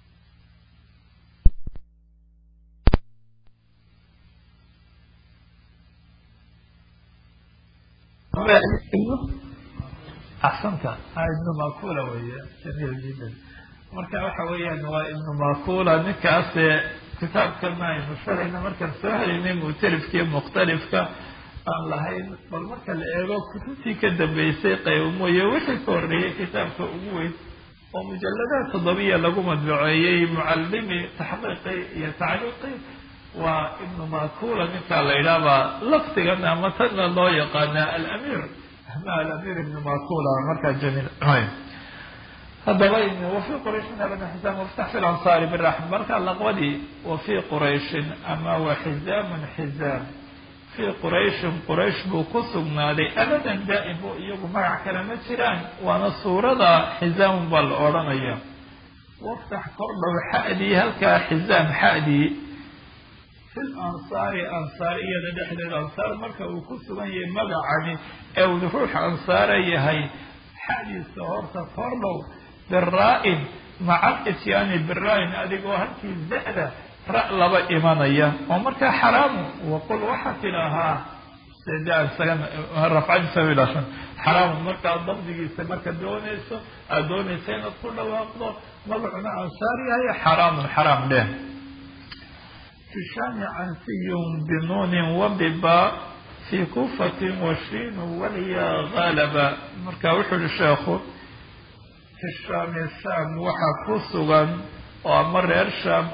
axsanta ibnu makula wey jamiil jiddan. marka waxa weeyaan waa ibnu makula ninkaas kitaabkana aynu shalayna markaan soo helaynay mu'talifkii mukhtalifka aan lahayn, bal marka la eego kutubtii ka dambeysay qayb mooye wixii ka horreeyay kitaabka ugu weyn oo mujaladaad 7 lagu madbuceeyey mucallimi taxqiiqi iyo tacliiqi waa ibnu makula ninkaa la yidhaahbaa laftigan ama tanna loo yaqaana alamiir الأمير ابن ماكولة مركز جميل. هذا وفي قريش أبدا حزام مفتاح في الأنصار بالرحم مركز اللقودي. وفي قريش أما وحزام حزام في قريش بوكسبنا لي أبدا دائم يجمع كلمة شيران ونصور ذا حزام بالأورانية وافتح قرب حادي هلك حزام حادي في الأنصار أنصارية نحن الأنصار مركب وكسبا يمدعني أو نروح أنصارية هي حديث صورة فرلو بالرائم مع الاتيان بالرائم أدقوا هلكي الزهدة رألب إيمانية ومركب حرام وقل وحك لها سيدان سيدان رفعين سبيلاشا حرام مركب الضبط مركب دونيسين كل وقت مضعنا أنصارية هي حرام له. في الشام عنسي بنون وبباء في كوفة وشين وليا غالبا مركاوح الشيخ في الشام وحكوسغا ومر الشام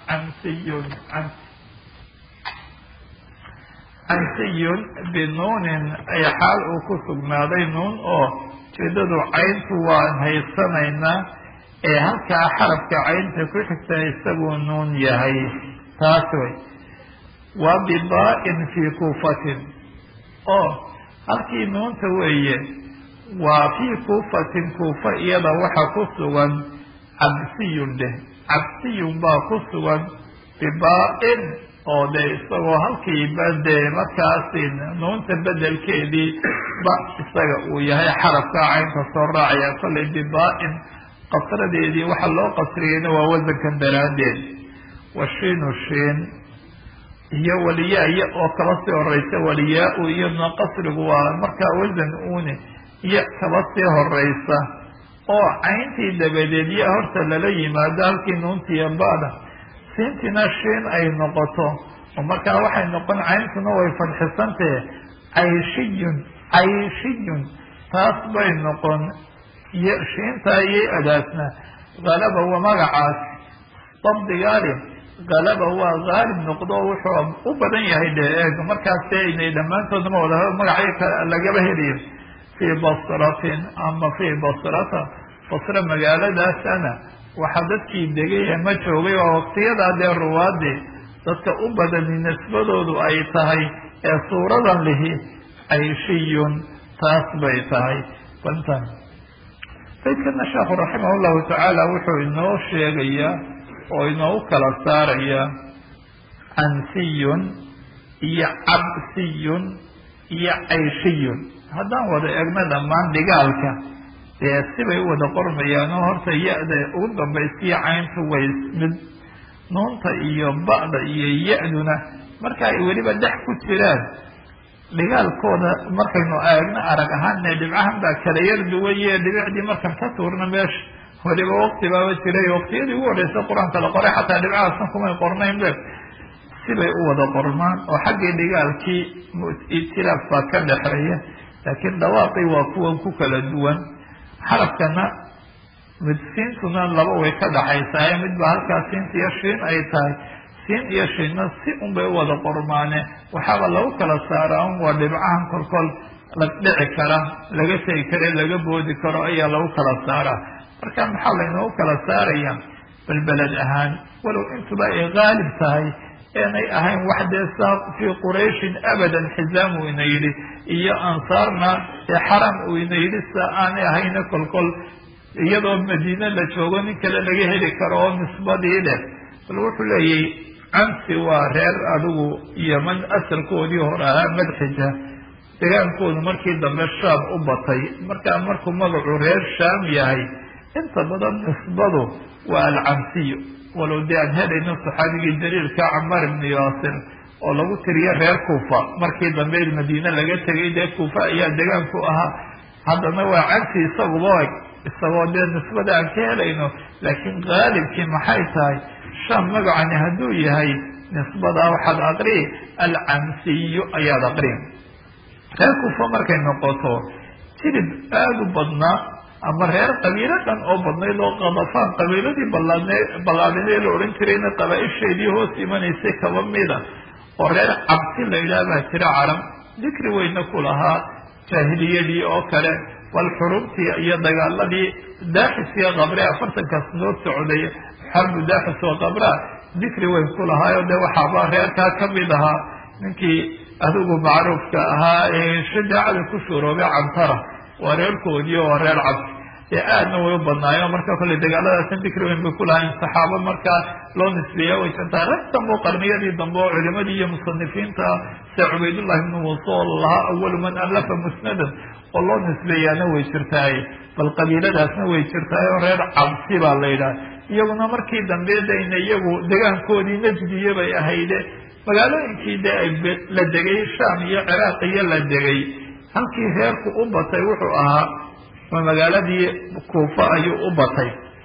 عنسي بنون أي حال أكوسغنا ذي نون جدد عين وان هيسمينا هلك حرف عين تكوحك يستبو نون يهي taasway waa bibaa'in fii kuufatin oo halkii nuunta weeye waa fii kuufatin kuufa iyada waxa ku sugan cabsiyun dheh cabsiyun baa ku sugan bibaa'in oo de isagoo halkiiba dee markaasi nuunta bedelkeedii ba isaga uu yahay xarafka caynka soo raacaya kollay bibaa'in qasradeedii waxa loo qasriyeyna waa wasankan daraaddeed. washiinu shiin iyo waliyaa oo kaba sii horeysa waliyaa iyadna qasrigu waa markaa wasan uune iyo kaba sii horeysa oo cayntii dabadeed iyo horta lala yimaado halkii nuuntiiyo ba'da siintina shiin ay noqoto oo markaa waxay noqon cayntuna way fadxisantahe cayshiyun taas bay noqon iyo shiintaa iyo adaasna galaba wa magacaas dabdigaali galaba waa haalib noqdo wuxuu u badan yahay de eeg markaas de inay dhammaantoodama wada magacyo lagaba helayo fii basratin ama fii basrata basra magaaladaasana waxaa dadkii degay ma joogay waa waqtiyadaa dee ruwaadii dadka u badani nisbadoodu ay tahay ee suuradan lihi cayshiyun taas bay tahay bantan saydkana sheekhu raximah llahu tacaala wuxuu inoo sheegayaa oo inoogu kala saaraya cansiyun iyo cabsiyun iyo cayshiyun haddaan wada egno dhammaan dhigaalka dee sibay u wada qormayaan oo horta ya-da ugu dambaysiyo cayntu way mid nuunta iyo ba'da iyo ya-duna marka ay weliba dhex ku jiraan dhigaalkooda markaynu eegno arag ahaanne dhibcahan baa kala yar duwaye dhibicdii markan ka tuurna meesha weliba waqti baaba jiray waqtiyadii ugu horreysay qur-aanka la qoray xataa dhibcahaasna kumay qornayn be sibay u wada qormaan oo xaggii dhigaalkii itilaaf baa ka dhexeeya laakiin dhawaaqii waa kuwan ku kala duwan xarafkana mid siintuna laba way ka dhaxaysaa mid baa halkaa siinta iyo shiin ay tahay siin iyo shiinna si un bay u wada qormaane waxaaba lagu kala saaraa un waa dhibcahan kolkol la dhici kara laga tegi kare laga boodi karo ayaa lagu kala saaraa marka maxaa laynoogu kala saaraya balbeled ahaan walow intuba ay haalib tahay eenay ahayn wax dee saa fii qurayshin abadan xizaam uu ina yidhi iyo ansaarna ee xaram uu ina yidhi sa aanay ahayna kolkol iyadoo madiine la joogo nin kale laga heli karo oo nisbadii leh bal wuxuu leeyahy camsi waa reer adigu yeman asalkoodii hore ahaa madxija degaankoodu markii dambe shaam u batay markaa markuu magacu reer shaam yahay inta badan nisbadu waa alcamsiyo walow dee aan helayno saxaabigii jaliilka camar ibnu yaasir oo lagu tiriyo reer kuufa markii dambe madiine laga tegay dee kuufa ayaa degaanku ahaa haddana waa camsi isaguba isagoo dee nisbada aan ka helayno laakiin haalibkii maxay tahay shaam magacani hadduu yahay nisbadaa waxaad aqrii alcamsiyu ayaad aqrii reer kuufa markay noqoto jilib aada u badnaa ama reer qabiilo dhan oo badnayd oo qadafaan qabiiladii ballaadinee la odhan jirayna qabaa-isheedii hoos imanaysay kaba mida oo reer cabsi la yidhaha baa jira carab dikri weyna ku lahaa jaahiliyadii oo kale bal xurubtii iyo dagaaladii daaxis iyo qabre 40 sanood socday xarbu daaxis oo qabra dikri weyn ku lahaayo de waxaaba reerkaa kamid ahaa ninkii adigu macruufka ahaa ee shajaacada ku shuroobay cantara waa reerkoodii oo reer cabsi ee aadna way u badnaayo marka kale dagaaladaasna dikri weyn bay ku lahayn saxaabo markaa loo nisbeeya way jirtaa rag dambe oo qarniyadii dambe oo culimadii iyo musanifiinta sida cubaydullah ibnu muuse oo lahaa awalu man alafa musnadan oo loo nisbeeyaana way jirtaay bal qabiiladaasna way jirtaay oo reer cabsi baa la yidhaha iyaguna markii dambe dayna iyagu degaankoodii najdiye bay ahayde magaalooyinkii de la degay shaam iyo ciraaq iyo la degay halkii reerku u batay wuxuu ahaa magaaladii kuufa ayuu u batay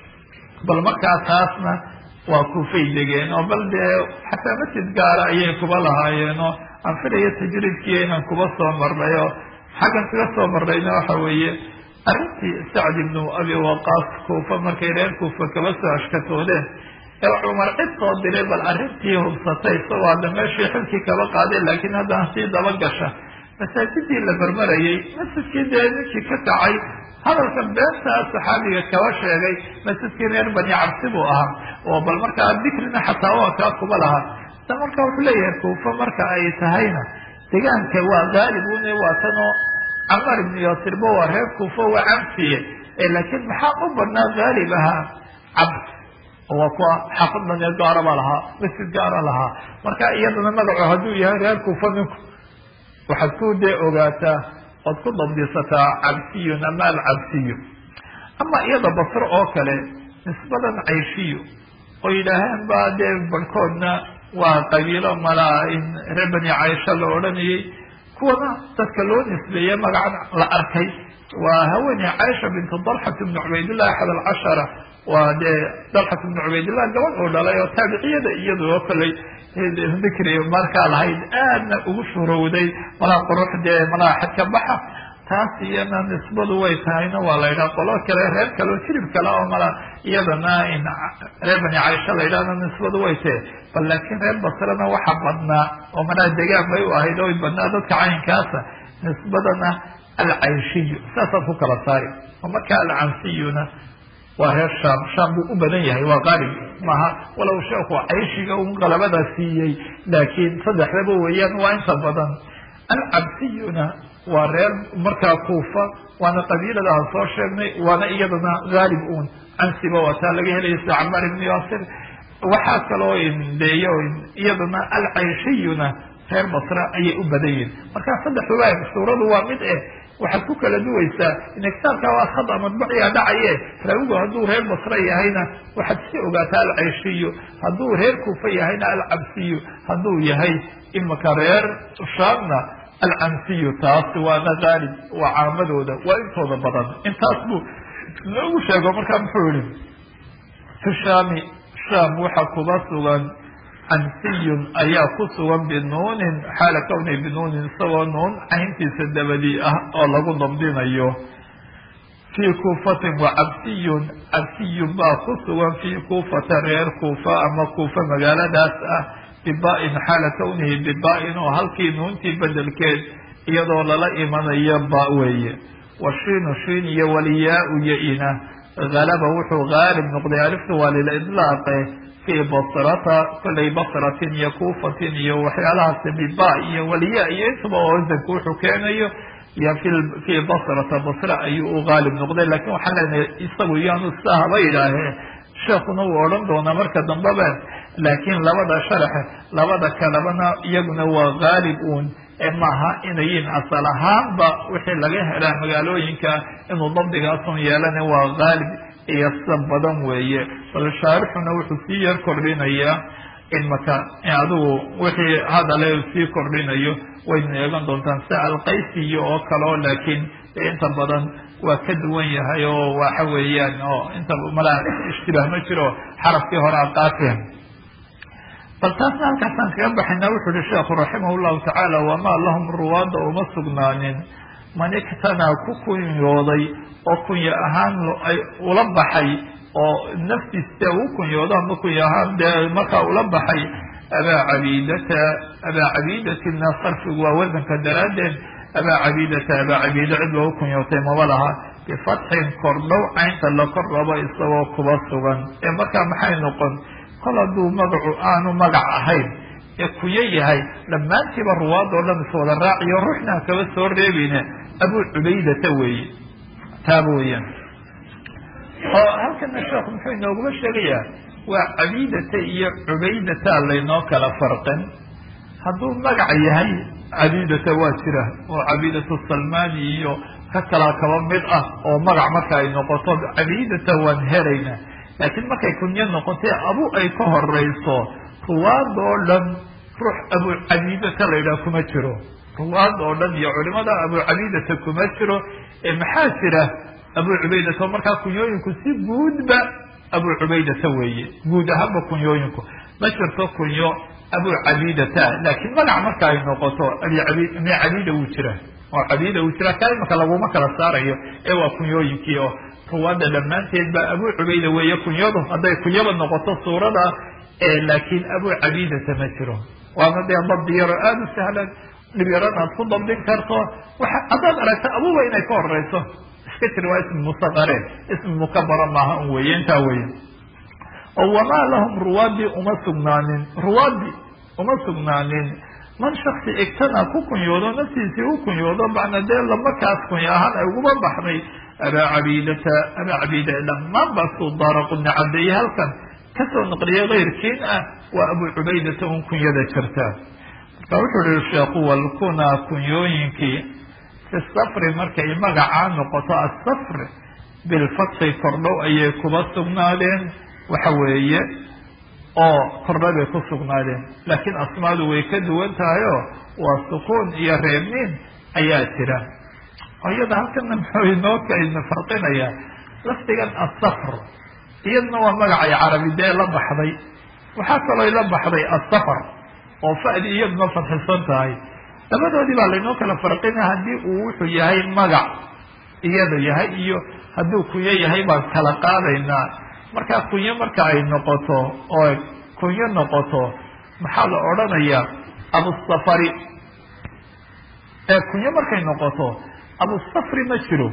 bal markaa taasna waa kuufay degeen oo bal dee xataa masjid gaara ayay kuba lahaayeen oo aan filayo tajriidkii inaan kuba soo marnay oo xaggan kaga soo marnayna waxa weeye arrintii sacd ibnu abi waqaas kuufa markay reer kuufa kaba soo ashkatoodeen ee cumar cid soo diray bal arrintii hubsatay isagoo hadda meeshii xilkii kaba qaaday laakiin haddana sii daba gasha masaajidii la marmarayay masjidkii dee ninkii ka kacay hadalka beentaa saxaabiga kaba sheegay masjidkii reer bani cabsi buu ahaa oo bal markaa dikrina xataa waa kaa kuba lahaa ta marka wuxuu leeyahay kuufa marka ay tahayna degaanka waa gaalibune waa tanoo camar ibnu yaasirba waa reer kuufa waa cabsiye laakiin maxaa u badnaa gaalib ahaa cabs waa kuwa xaafaddan gaara baa lahaa masjid gaara lahaa marka iyadana magacu hadduu yahay reer kuufa ninku waxaad ku dee ogaataa ood ku dabdisataa cabsiyun ama alcabsiyu ama iyada basro oo kale nisbadan cayshiyo oo yidhaaheen ba dee barhkoodna waa qabiilo malaa in reer bani caysha la odhanayay kuwana dadka loo nisbeeye magacan la arkay waa haweeney caysha bintu dalxat ibnu cubaydillah axad alcashara waa dee dalxat ibnu cubaydillah gabadh uu dhalay oo taabiciyada iyadu oo kaley dikri markaa lahayd aadna ugu shuhrowday malaa qurux dee malaa xadka baxa taas iyana nisbadu way tahayna waa la yidhaha qolo kale reer kale oo jirib kale oo mala iyadana reer bani caisha la yidhahna nisbadu way tahe bal laakiin reer basrena waxa badnaa oo manaa degaan bay u ahayd oo badnaa dadka caynkaasa nisbadana alcayshiyu saasaad ku kala saari oo markaa alcansiyuna waa reer sham sham buu u badan yahay waa qaalib maaha walow sheekhu cayshiga un qalabada siiyey laakiin saddexdaba weeyaan waa inta badan alcabsiyuna waa reer markaa kuufa waana qabiilada aan soo sheegnay waana iyadana haalib un cansiba wataa laga helaya sida camaar ibn yaasir waxaa kaloo deeyo iyadana alcayshiyuna reer basra ayay u badan yihin markaa saddexduba suuradu waa mid waxaad ku kala duwaysaa in kitaabka waa khada madbaciga dhacaye raawigu hadduu reer basra yahayna waxaad si ogaataa alcayshiyu hadduu reer kuufa yahayna alcabsiyu hadduu yahay imaka reer shaamna alcansiyu taas waana haalib waa caamadooda waa intooda badan intaas buu loogu sheego markaa muxuu yihi fi shaami shaam waxa kuba sugan cansiyun ayaa ku sugan binuunin xaala kawni binuunin isagoo nuun cayntiisa dabadii ah oo lagu dabdinayo fii kuufatin wa cabsiyun cabsiyun baa ku sugan fii kuufata reer kuufa ama kuufa magaaladaas ah biba-in xaala kawnihi biba-in oo halkii nuuntii bedelkeed iyadoo lala imanayo ba weeye washiinu shiin iyo waliyaa-u yo-ina halaba wuxuu haalib noqday alifta waa lilidlaaqe fii basrata kollay basratin iyo kuufatin iyo waxyaalahaasi biba iyo waliya iyo intaba oo wasanku wuxuu keenayo iyo fii basrata basra ayuu u haalib noqday lakin waxaan leenahay isagu iyaanu sidaa haba yidhaahee sheekuna wuu odhan doonaa marka dambeba laakiin labada sharaxe labada kalebana iyaguna waa haalib uun maaha inayin asal ahaanba wixii laga helaa magaalooyinka inuu dabdigaasun yeelana waa haalib iyo sida badan weeye bal shaarixuna wuxuu sii yar kordhinayaa imaka adigu wixii hadale sii kordhinayo wayna eegan doontaan sida alqaysiyo oo kale o laakiin inta badan waa ka duwan yahay oo waxa weeyaan oo inta malaa ishtibaah ma jiro xarafkii hore aqaafeen bal taasna halkaasaan kaga baxayna wuxuu yihi sheekhu raximah llahu tacaala wamaa lahum ruwaada uma sugnaanin man iktanaa ku kunyooday oo kunya ahaan ay ula baxay oo naftiisa u kunyoodo ama kunya ahaan dee markaa ula baxay abaa cabiidatina sarfigu waa wasanka daraaddeed abaa cabiida cid loogu kunyootay maba laha bifatxin kordhow caynta la kor rabo isagoo kuba sugan ee markaa maxay noqon kol hadduu magacu aanu magac ahayn ee kunyo yahay dhammaantiiba ruwaad oo dhan iswada raaciyo ruuxna kaba soo reebeyne abuu cubaydata weeye taaba weeyaan oo halkana sheekhu muxuu inooguma sheegayaa waa cabiidata iyo cubaydata laynoo kala farqin hadduu magac yahay cabiidata waa jira oo cabiidatu salmani iyo ka kala kaba mid ah oo magac marka ay noqoto cabiidata waan helayna laakiin markay kunyo noqotay abu ay ka horeyso ruwaad oo dhan ruux abu cabiidata la yidhaha kuma jiro ruwaad oo dhan iyo culimada abu cabiidata kuma jiro maxaa jira abu cubaydata markaa kunyooyinku si guudba abu cubaydata weeye guud ahaanba kunyooyinku ma jirto kunyo abu cabiidata laakiin magac marka ay noqoto cabida wuu jira oo cabida wuu jira ka imaka laguma kala saarayo ee waa kunyooyinkii oo ruwaada dhammaanteed ba abu cubayda weeye kunyadu hadday kunyaba noqoto suurada laakiin abu cabiidata ma jiro waana dee dabdi yaro aada u sahlan dhib yaran aad ku dabdin karto haddaad aragta abuba inay ka horeyso iska jir waa ismi mustaqare ismi mukabara maaha un weeye intaa weye oo wamaa lahum ruwaadi uma sugnaanin man shaksi igtana ku kunyoodo naftiisii u kunyoodo macna dee lamarkaas kunya ahaan ay uguma baxday abaa cabiida dhammaan baa suu daaraquni cadeeye halkan kasoo naqliyay keyrkiin ah waa abu cubaydata un kunyada jirta marka wuxuu yihi sheekhu walkunaa kunyooyinkii fi safri markay magacaa noqoto asafr bilfatxi kordhow ayay kuba sugnaadeen waxa weeye oo kordho bay ku sugnaadeen laakiin asmaadu way ka duwan tahayoo waa sukuun iyo reebniin ayaa jira iyada halkana muxuu inookayna farqinayaa lafdigan asafr iyadna waa magacay carabi dee la baxday waxaa kaloo la baxday asafar oo fa'di iyaduna fadxisan tahay labadoodii baa laynoo kala farqina haddii uu wuxuu yahay magac iyada yahay iyo hadduu kunyo yahay baan kala qaadaynaa. markaa kunyo marka ay noqoto oo kunyo noqoto maxaa la odhanayaa abusafari. kunyo markay noqoto abusafri ma jiro,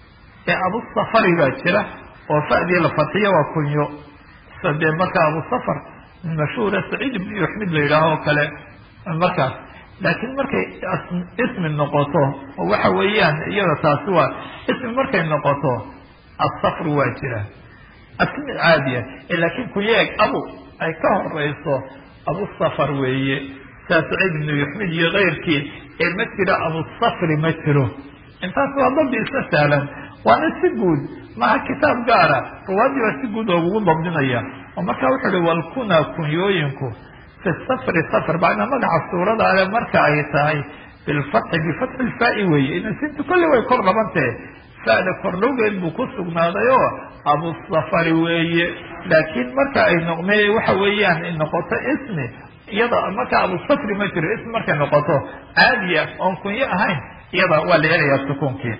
abusafari baa jira oo fa'dii la fatiyo waa kunyo. sadee marka abusafar mashhuura saciid ibn yuxmid la yidhaaho o kale markaas. laakiin markay ismi noqoto oo waxa weeyaan iyada taasi waa ismi markay noqoto asafru waa jira asmi caadiya, laakiin kunyeeg abu ay ka horeyso abusafar weeye saa saciid ibn yuxmid iyo keyrkii ma jiro abusafri ma jiro. intaas waa dabdi isla sahlan, waana si guud maha kitaab gaara, ruwaadii baa si guud oogugu dabdinaya. oo markaa wuxuu uhi walkuna kunyooyinku fi safri safr bacna magaca suurada ale marka ay tahay bilfatxi bifatxi lfaa'i weeye, inasintu kolley way kor dhabantahe fa'da kordhowgeed buu ku sugnaaday oo abusafari weeye. laakiin marka ay noqmey waxa weeyaan ay noqoto ismi iyada marka abusafri ma jiro, ismi markay noqoto caadiya oon kunyo ahayn iyada waa la helayaa sukuunkii.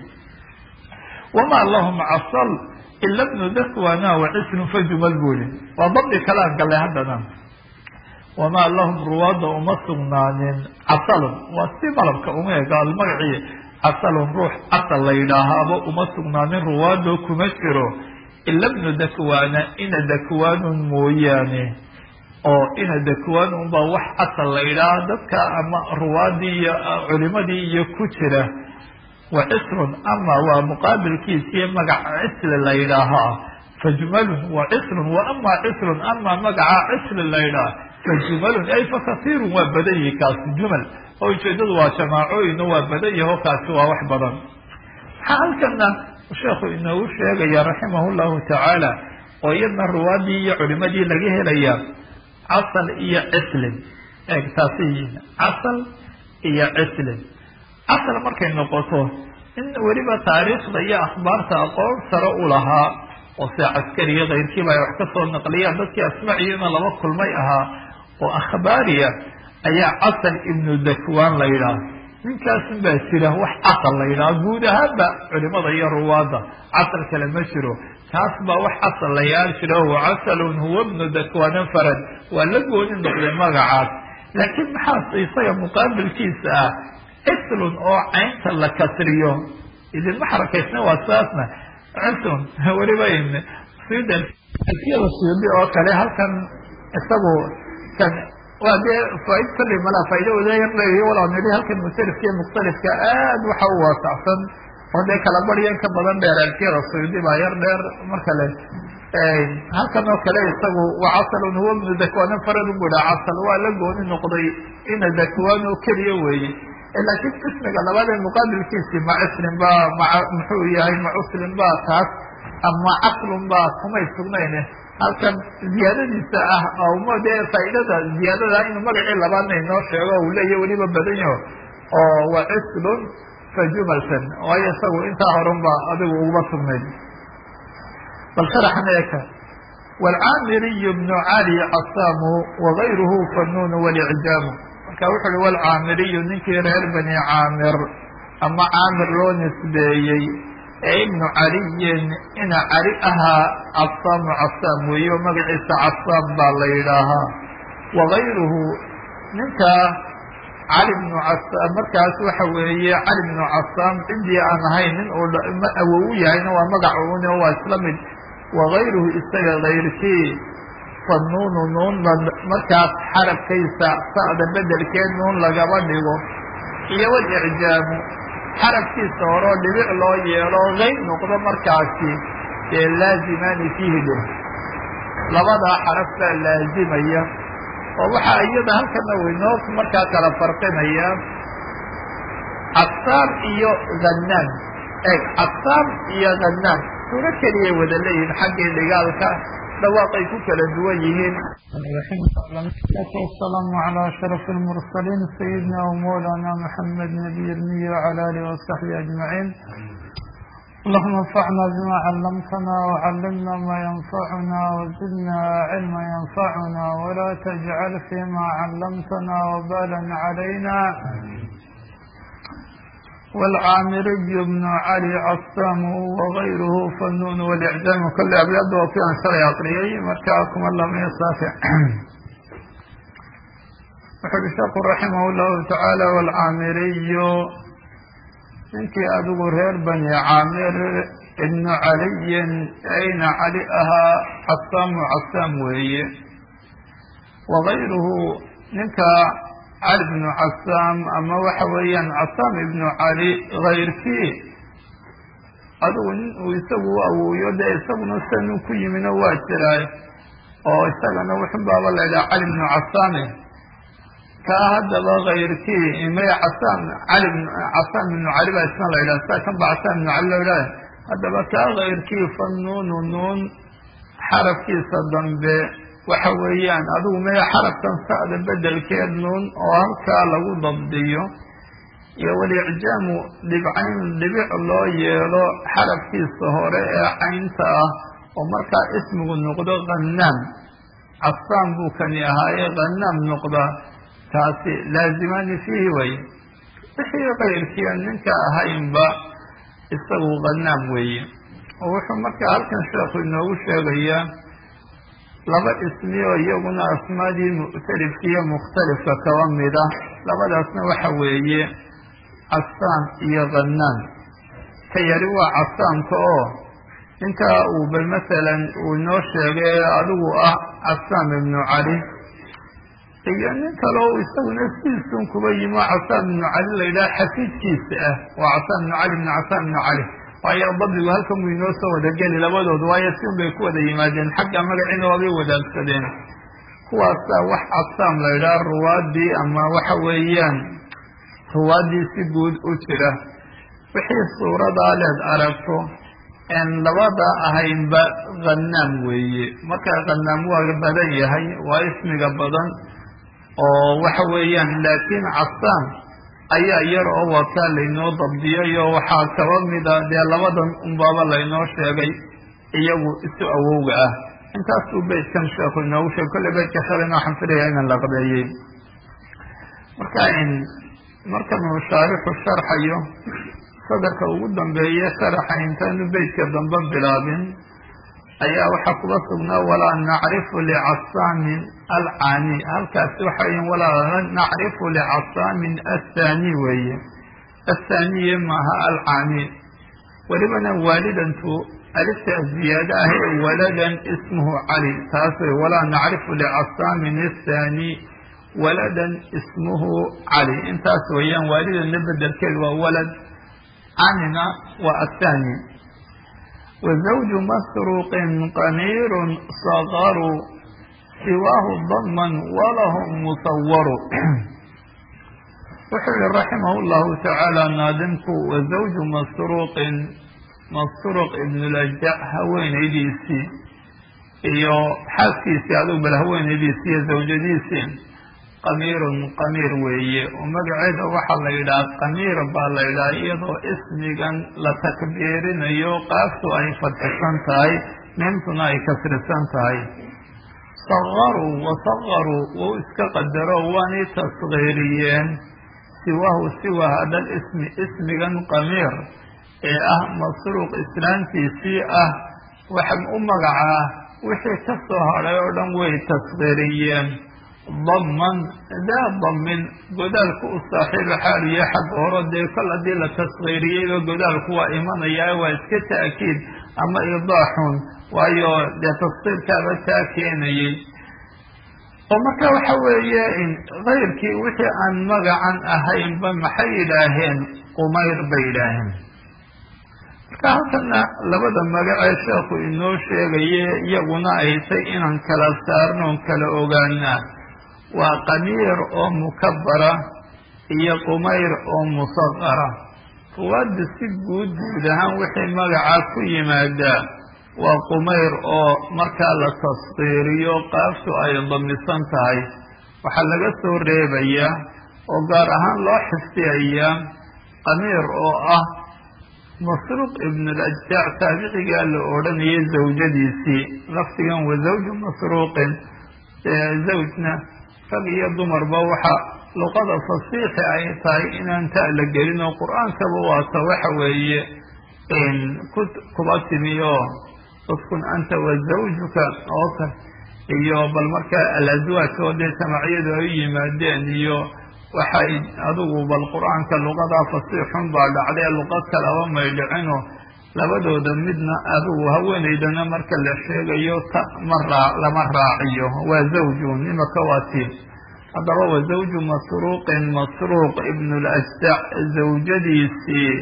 wama lahum casal ila bnu dakwana wacisrun fajumal buuli. waa dabdi kalaan galay haddana. wamaa lahum ruwaada uma sugnaanin casalun, waa si malabka uma egaal magacii casalun ruux casal la yidhaahaaba uma sugnaanin ruwaado kuma jiro ila bnu dakwana ina dakwanun mooyaane. oo ina dakwan unbaa wax casal la yidhaaha dadka ama ruwaadii iyo culimadii iyo ku jira. wa cisrun ama waa muqaabilkiisiiyo magac cisli la yidhaahaa fajumalun wa cisrun wa ama cisrun ama magaca cisli la yidhaaha fajumalun ay fakasiirun waa badan yihi kaasi jumal oo ujeedadu waa jamaacooyino waa badan yaho kaasi waa wax badan. maxaa halkana sheekhu inoogu sheegaya raximah llahu tacaala oo iyadna ruwaadii iyo culimadii laga helaya casal iyo cislin. taasi yihiin casal iyo cislin. casal markay noqoto in weliba taariikhda iyo akhbaarta aqoon sare u lahaa oo se caskariya keyrkiiba ay wax kasoo naqliyaan dadkii asmaciyana laba kulmay ahaa oo akhbaariya ayaa casal ibnu dakwan la yidhaah. ninkaasin baa jira wax casal la yidhaha guud ahaanba culimada iyo ruwaadda casal kale ma jiro. kaas baa wax casal la yaal jira wa casalun huwa bnu dakwan farad waa la gooni noqday magacaas. laakiin maxaas isaga muqaabilkiisa ah cislun oo caynta la kasriyo idinma xarakaysna waa saasna cislun weliba siyada suyuudi oo kale halkan isagu kan waa dee faaid kalley malaa faaida wadaayarleeyo walaa nidhi halkan mukhtalifka iyo mukhtalifka aad waxa u waasacsan oo dee kala baryan ka badan dheeraalkiyada suyuudi baa yar dheer marka le halkan oo kale isagu waa casalun huwa bnu dakwan farad bu iha casal waa la gooni noqday ina dakwan oo keliya weeye. laakiin ismiga labaad ee muqaabilkiisii ma cislin ba muxuu yahay ma cuslin ba taas ama caslun ba kumay sugnayne halkan ziyaadadiisa ah oo dee faaidada ziyaadada inuu magacii labaadna inoo sheego uu leeyahy weliba badan yaho oo waa cislun fajumalsan waayo isagu intaa horun ba adigu uguba sugnayd. bal sharaxan eeka waalcaamiriyu bnu cali casaamu wagayruhu fanuun walicjaamu. marka wuxu uhi walcaamiriyu ninkii reer bani caamir ama caamir loo nisbeeyey ee ibnu caliyin ina cali ahaa casaamu casaam weeyo magaciisa casaam baa la yidhaahaa. wagayruhu ninka cali bnu casaam markaas waxa weeye cali bnu casaam cidii aan ahayn nin uu awow u yahayna waa magac uun waa isla mid. wagayruhu isaga kayrkii fanuunu nuun markaas xarafkaysa sa'da bedelkeed nuun lagaba dhigo iyo walicjaamu xarafkiisa horoo dhibic loo yeelo kayr noqdo markaasi dee laazimaani fiihi dhe labadaa xaraf baa laazimaya. oo waxaa iyada halkana waynoo markaa kala farqinaya casaam iyo hanaan. casaam iyo hanaan suuro keliyay wada leeyihin xaggii dhigaalka dhawaaqay ku kala duwan yihiin. wasalaamu calaa ashraf lmursaliin sayidina wamawlana maxamed nabiy ilmiyi wacala alihi wasaxbihi ajmaciin. allahuma anfacna bima callamtana wacallimna ma yanfacuna wazidna cilma yanfacuna walaa tajcal fima callamtana wabalan calayna والعامري بن علي عصام وغيره فالنون والإعجام كل أبيض وفي أنشر يطريي مركاكم الله من الصافع. وحب الشيخ رحمه الله تعالى والعامري إنك أدو غير بني عامر ابن علي أين علئها عصام وهي وغيره إنك علي بن عصام أما وحويا عصام ابن علي غير فيه أدو ويسوي أو يدى يسوي نسنو كي من واتراي أو يسوي وحب الله إلى علي بن عصام كهذا غير فيه ما عصام علي بن عصام بن علي بن الله إلى ساكن بعصام بن علي ولا هذا بكى غير فيه فالنون والنون حرف كيس الضم وحويان أدو ما حرف تنسأل بدل كيرنون وهلكا لو ضبطيه يولي إعجام لبيع الله يلو حرف كيس صهورة عينتا ومركا اسمه النقطة غنام عصام بوكني هاي غنام نقطة تاسي لازمان فيه وي وحي غير كي أنك هايم با استوى غنام وي وحو مركا هلكا شاخو إنه شاقيا لبا اسمي ويغنى اسمادي مختلفية مختلفة كوامدة لبا اسمي وحوية عصام إيا غنان كيروا عصام كأو انك وبالمثلا ونوشي أدو عصام بن علي إيا انك لو يستوى نفسيسون كبي ما عصام بن علي ليلا حفيد كيسة وعصام بن علي بن عصام بن علي وهي الضبط وهلكم وينوسا ودقالي لبادو دوايسين بيكو دا يماجين حقا مقعين وضي ودالسدين كواسا وح عصام ليلا الروادي أما وحويان روادي سيقود أترة وحي الصورة دالد أرابتو أن لبادا أهين با غنام وي مكا غنام وغبادن يهي واسمي غبادن وحويان لكن عصام ayaa yar oo wata laynoo dabdiyayo waxaa kaba mida dee labadan unbaaba laynoo sheegay iyagu isu awowga ah intaasuu beydkan sheekhu inoogu sheeg kolle beydka shalayna waxaan filayaa inaan la qabeeyey markanuu shaarixu sharxayo sadarka ugu dambeeye sharaxa intaanu beydka dambe bilaabin ayaa waxaa kuga sugnaa walaa nacrifu licasaamin alcaani halkaasi waxay walaa nacrifu licasaamin athani weeye athaniye maaha alcaani welibana waalidantu alifta ziyaada ah ee waladan ismuhu cali taas wey walaa nacrifu licasaamin athani waladan ismuhu cali intaas weeyaan waalidanna bedelkeed waa walad canina waa athani وزوج مسروق قنير صغر سواه ضما ولهم مصور وحل رحمه الله تعالى نادمك وزوج مسروق ابن الأجدع هوين إديسي إيو حاسكيسي عدو بالهوين إديسي زوجديسي قمير ويه ومقعد وحا ليلا قمير بالليلا يضو اسميقا لتكبيرين يوقفتو أي فتحسنتهاي نمتنا أي كسرسنتهاي صغروا وصغروا وإسكا قدروا واني تصغيريين سوى هذا الاسم اسميقا قمير مسروق إسلامتي سيئة وحم أمقعاه وحي كسوها ليوردن وي تصغيريين ضمن لا ضمن قدالك الصاحب حالي حق ورد كل دي لتصغيريه وقدالك هو إيمان يا واسكت أكيد أما إيضاحون وأيو لتصغير كابتاكيني ومكا وحوية غير كي وحي أن مقعا أهين بمحي إلهين قمير بإلهين كهتنا لبدا مقع الشيخ إنه شيء يغنى أيسي إنان كلا سارنون كلا أغانا وقمير أو مكبرة هي قمير أو مصغرة فواد سيقود دهان وحي مقعا كي مادا وقمير أو مركالة تصغيري وقافتو أيضا مصنتهاي وحلقته الريبية وقارهان لو حفتي أيام قمير أو مسروق ابن الأجدع سابقي قال له أوراني زوجديسي لفتقا وزوج مسروق زوجنا فقي ضمر بوحة luqada fasiixi ay tahay inaan ta la gelin oo qur-aankaba waata waxa weeye kuba timi oo uskun anta wa zawjuka oo kale iyo bal markaa al-azwaaj oo dee jamacyadu ay u yimaadeen iyo waxay adigu bal qur-aanka luqadaa fasiixun baa dhacday luqad kalaba may dhicino labadooda midna adigu haweenaydana marka la sheegayo ta lama raaciyo waa zawjun imaka waa tiin haddaba wa zawju masruuqin masruuq ibnu lashdac zawjadiisii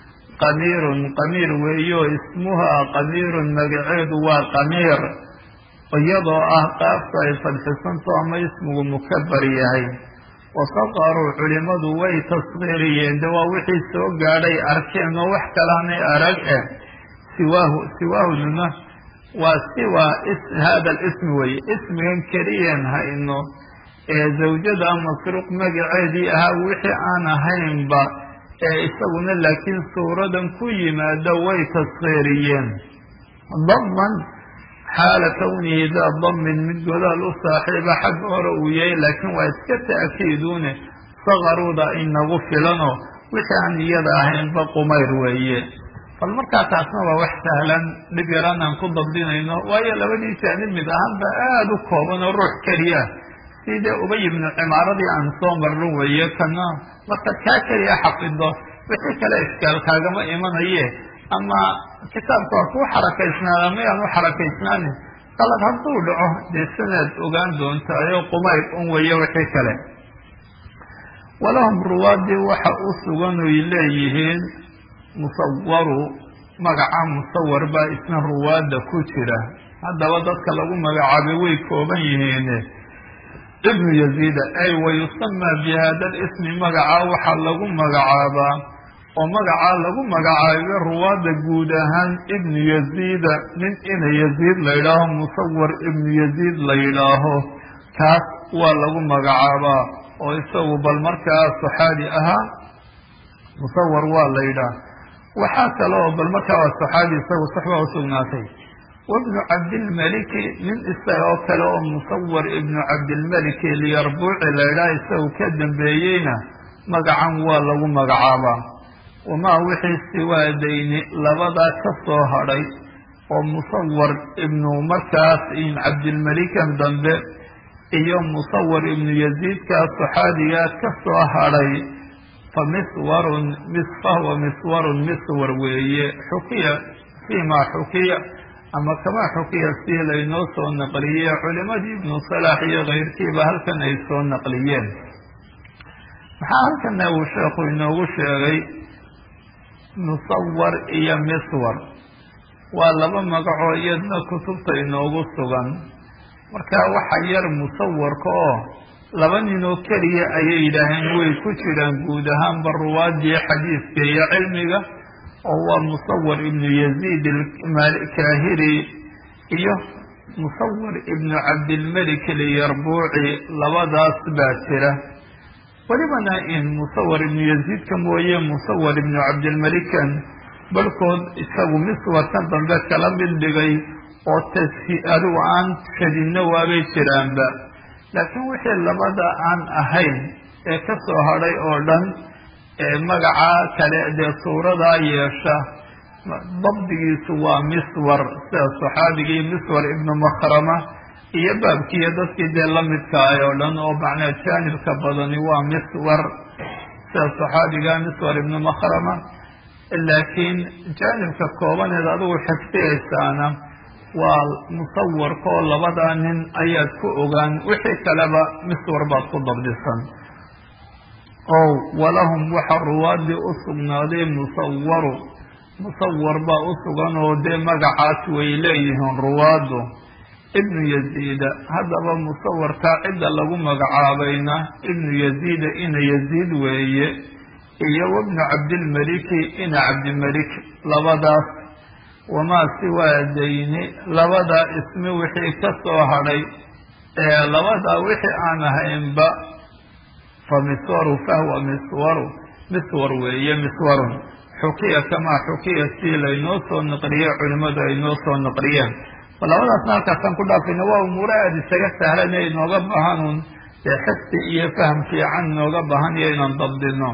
qamiir weeyo ismuhaa qamiirun magaceedu waa qamiir iyadoo ah qaafka ay fadxisanto ama ismigu mukabar yahay wasaqaruu culimadu way tasqiiriyeen de waa wixii soo gaadhay arkeen oo wax kalaanay arag siwaahuduna waa siwa hada alismi weye ismigan keliyeen hayno ee zawjada masruuq magaceedii ahaa wixii aan ahaynba ee isaguna laakiin suuradan ku yimaada way tasqiiriyeen daman xaala kawnihi daa damin mid godaal u saaxiiba xagga hore uu yahay laakiin waa iska ta'kiiduune saqaruuda inagu filano wixii aan iyada ahaynba qumayr weeye bal markaa taasna waa wax sahlan dhib yaraan aan ku dabdinayno waayo labadii jaanib mid ahaanba aada u kooban oo ruux keliya sidee ubay ibnu cimaaradii aan soo marrin weeye kana markaad kaa keliya xafido wixii kale ishkaal kaagama imanaye ama kitaabka waa kuu xarakaysnaada mayaan u xarakaysnaanin qalad hadduu dhaco dee sanaad ogaan doontayo qumayr un weeye wixii kale walahum ruwaadii waxa u sugan oy leeyihiin musawaru magaca musawar baa isna ruwaadda ku jira haddaba dadka lagu magacaabay way kooban yihiin ibnu yaziida ay wayusamaa bi hada lismi magacaa waxaa lagu magacaabaa oo magacaa lagu magacaabay ruwaadda guud ahaan ibnu yaziida nin ina yaziid la yidhaaho musawar ibnu yaziid la yidhaaho kaas waa lagu magacaabaa oo isagu bal markaa saxaabi ahaa musawar waa la yidhaah waxaa kale oo bal markaa waa saxaabi isagu saxbaa usugnaatay wabnu cabdilmaliki nin isaga oo kale oo musawar ibnu cabdilmaliki liyarbuuci la yidhaah isagu ka dambeeyeyna magacan waa lagu magacaabaa wamaa wixii siwaadayni labadaa ka soo hadhay oo musawar ibnu markaas cabdilmalikan dambe iyo musawar ibnu yaziidkaa saxaabigaa ka soo hadhay fa miswarun fahuwa miswarun miswar weeye xukiya fiimaa xukiya ama kamaa xukiya sii laynoo soo naqliye culimadii ibnu salaax iyo kayrkiiba halkan ay soo naqliyeen maxaa halkana uu sheekhu inoogu sheegay musawar iyo miswar waa laba magacoo iyadna kutubta inoogu sugan markaa waxa yar musawarka oo laba ninoo keliya ayay yidhaaheen way ku jiraan guud ahaanba ruwaadii xadiidka iyo cilmiga oo waa musawar ibnu yaziid alkaahiri iyo musawar ibnu cabdilmalik alyarbuuci labadaas baa jira welibana in musawar ibnu yaziidka mooye musawar ibnu cabdilmalikan barhkood isagu miswarkan dambe kala mid dhigay oo adigu aan shadidna waabay jiraanba laakiin wixii labada aan ahayn ee ka soo hadhay oo dhan ee magacaa kale dee suuradaa yeesha dabdigiisu waa miswar sida saxaabigii miswar ibnu makhrama iyo baabkiiyo dadkii dee lamidkaay oo dhan oo macnaa jaanibka badani waa miswar sida saxaabiga miswar ibnu makhrama laakiin jaanibka koobaneed adigu xifdiyaysaana waa musawarka oo labadaa nin ayaad ku ogaan wixii kaleba miswar baad ku dabdisan oo walahum waxa ruwaadii u sugnaaday musawar baa u sugan oo dee magacaas way leeyihiin ruwaaddu ibnu yaziida haddaba musawarkaa cidda lagu magacaabayna ibnu yaziida ina yaziid weeye iyo wabnu cabdilmaliki ina cabdilmalik labadaas wamaa siwaadayni labadaa ismi wixii ka soo hadhay ee labadaa wixii aan ahaynba fa miswaru fahuwa miswar weeye miswarun xukiya kamaa xukiya sii laynoo soo naqliyey culimadu ay noo soo naqliyeen labadaasna halkaasaan ku dhaafayna waa umuuro aada isaga sahlan ee inooga baahanuun xifdi iyo faham fiican nooga baahan iyo inaan dabdino.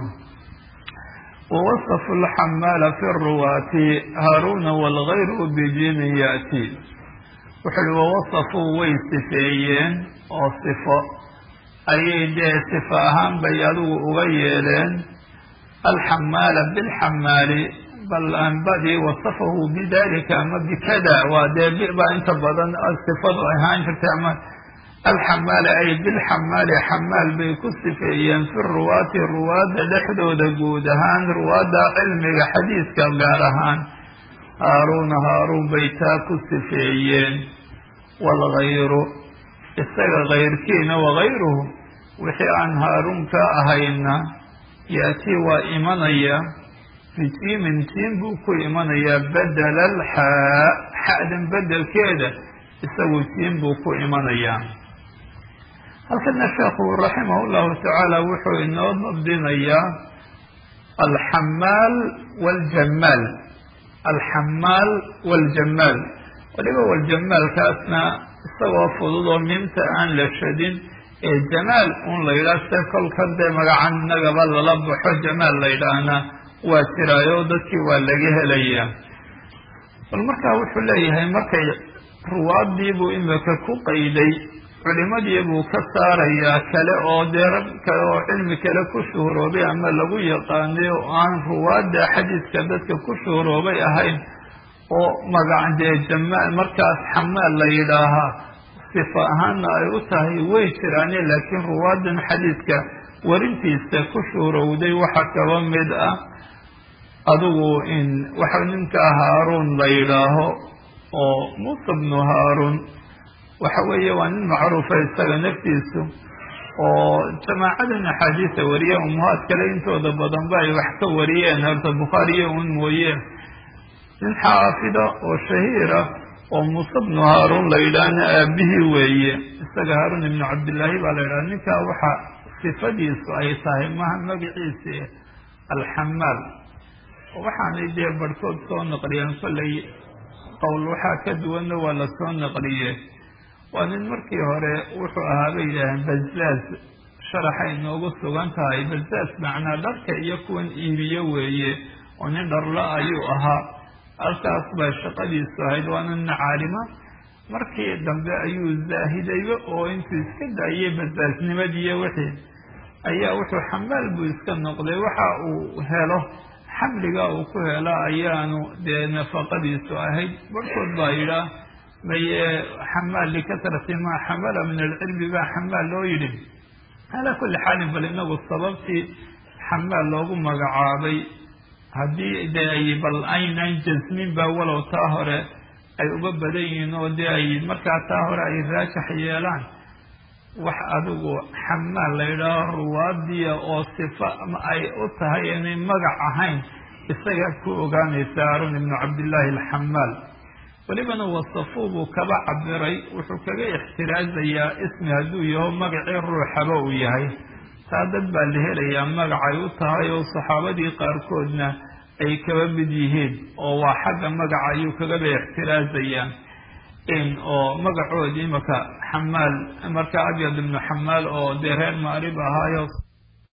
wawasafu alxamaala fi ruwaati haaruuna waalgayru bijimin yaati. wuxu uhi wawasafuu way sifeeyeen oo sifo ayay dee sifo ahaan bay adigu uga yeeleen alxamaala bilxamaali bal anbadii wasafahu bidalika ama bikada waa dee bibaa inta badan sifadu ahaan jirtay ama alxamaala ay bilxamaali xamaal bay ku sifeeyeen fi ruwaati ruwaadda dhexdooda guud ahaan ruwaadda cilmiga xadiiska gaar ahaan haaruuna haaruun bay taa ku sifeeyeen waalgayru isaga kayrkiina wagayruhu wixii aan haaruun ka ahayna yaatii waa imanaya bijiimin jiim buu ku imanayaa bedela alxaa xa'dan bedelkeeda isagu jiim buu ku imanayaa. halkana sheekhu raximah llahu tacaala wuxuu inoo dabdinayaa alxamaal waljamaal. alxamaal waljamaal waliba waljamaalkaasna isagoo fududoo miimta aan la shadin ee jamaal un la yidhaah se kolkan dee magacan inagaba lala baxo jamaal la yidhaahna waa jiraayo dadkii waa laga helayaa. bal markaa wuxuu leeyahay markay ruwaaddiibuu imika ku qayday culimadii buu ka saarayaa kale oo dee rag kale oo cilmi kale ku shuhuroobay ama lagu yaqaanay oo aan ruwaadda xadiiska dadka ku shuhuroobay ahayn oo magac dee jamaal markaas xamaal la yidhaahaa sifa ahaanna ay u tahay way jiraane laakiin ruwaadan xadiiska warintiisa ku shuhurowday waxa kaba mid ah adigu in waxa ninka haaruun la yidhaaho oo muusa bnu haaruun waxa weeye waa nin macruufa isaga naftiisu oo jamaacadan axaadiisa wariye umuhaad kale intooda badanba ay wax ka wariyeen horta bukhaariyo un mooye nin xaafida oo shahiira oo muusa bnu haaruun la yidhaahna aabihii weeye isaga haaruun ibnu cabdillaahi baa la yidhaha ninkaa waxa sifadiisu ay tahay maha magaciisi alxamaal. waxaanay dee barhkood soo naqliyeen kollay qowl waxaa ka duwanna waa la soo naqliye waa nin markii hore wuxuu ahaa bay yidhaaheen bazaaz sharaxay noogu sugan tahay bazaaz macnaa dharka iyo kuwan iibiyo weeye oo nin dharla ayuu ahaa halkaas baa shaqadiisu ahayd waana nin caalima. markii dambe ayuu zaahidayba oo intuu iska daayay bazaasnimadiiyo wixii ayaa wuxuu xamaal buu iska noqday waxa uu helo xamliga uu ku hela ayaanu dee nafaqadiisu ahayd. barhkood baa yidhaah maye xamaal likasrati maa xamala min alcilmi baa xamaal loo yidhi. calaa kulli xaalin bal inagu sababtii xamaal loogu magacaabay haddii dee ay bal aynan jasmin baa walow taa hore ay uga badan yihiin oo dee ay markaa taa hore ay raajax yeelaan wax adigu xamaal la yidhaaho ruwaadiya oo sifa ay u tahay inay magac ahayn isaga ku ogaanaysa haaruun ibnu cabdillaahi alxamaal. welibana wasafuu buu kaba cabiray wuxuu kaga ixtiraazayaa ismi hadduu yaho magacii ruuxaba uu yahay taa dad baa la helayaa magacay u tahay oo saxaabadii qaarkoodna ay kaba mid yihiin oo waa xagga magaca ayuu kagaba ixtiraazayaa oo magacoodii imaka xamaal marka abyad ibnu xamaal oo dee reer maarib ahaayo